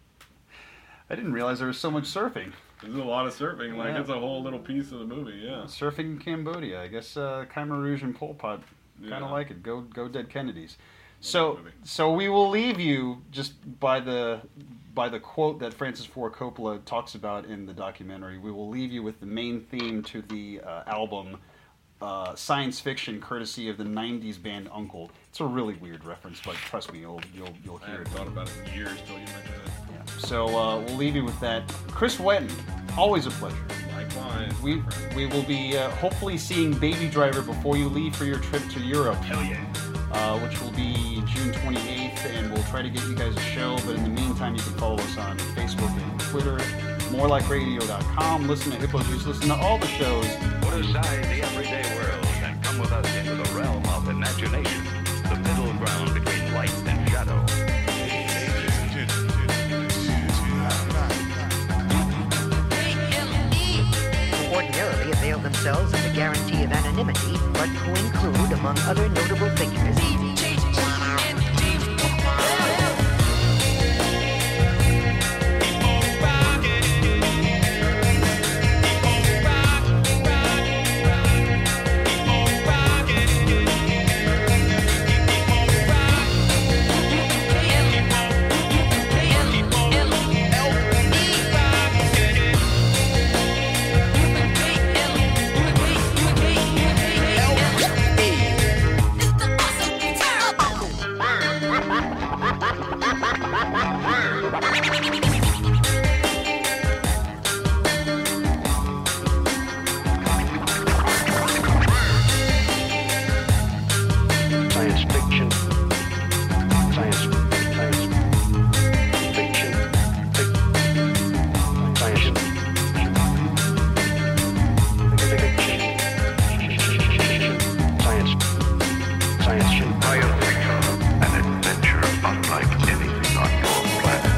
I didn't realize there was so much surfing. there's a lot of surfing. Like, Yeah. it's a whole little piece of the movie. Yeah. Surfing in Cambodia. I guess uh, Khmer Rouge and Pol Pot kind of Yeah. like it. Go, go, dead Kennedys. So, movie. so we will leave you just by the by the quote that Francis Ford Coppola talks about in the documentary. We will leave you with the main theme to the uh, album, uh, Science Fiction, courtesy of the nineties band Uncle. It's a really weird reference, but trust me, you'll you'll you'll I hear hadn't it. thought about it in years till you mentioned it. Yeah. So uh, we'll leave you with that. Chris Wetton, always a pleasure. Likewise. We my friend. we will be uh, hopefully seeing Baby Driver before you leave for your trip to Europe. Hell yeah. Uh, which will be June twenty-eighth, and we'll try to get you guys a show. But in the meantime, you can follow us on Facebook and Twitter, more like radio dot com. Listen to Hippo Juice. Listen to all the shows. Put aside the everyday world and come with us into the realm of imagination, the middle ground between light and shadow. who ordinarily avail themselves of the guarantee of anonymity, but who include, among other notable figures, fiction, science, science, fiction, fic, science, fiction, science, science fiction. An adventure unlike anything on your planet.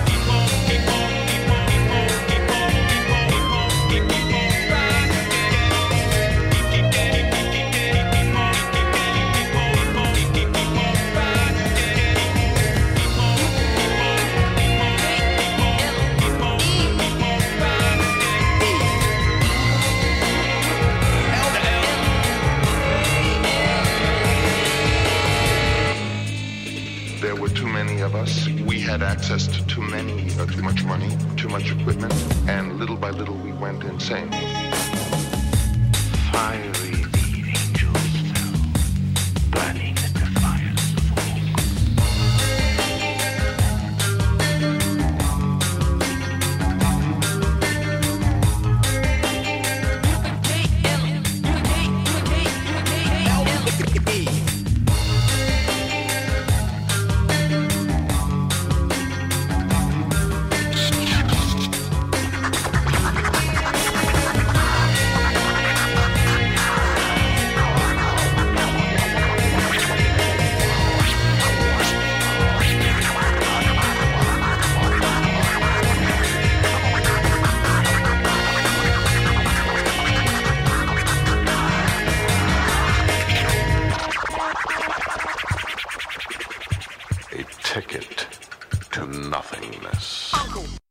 There were too many of us. We had access to too many, uh, too much money, too much equipment, and little by little we went insane. Fiery the angels fell, burning at the fires of hope. A ticket to nothingness. Uncle.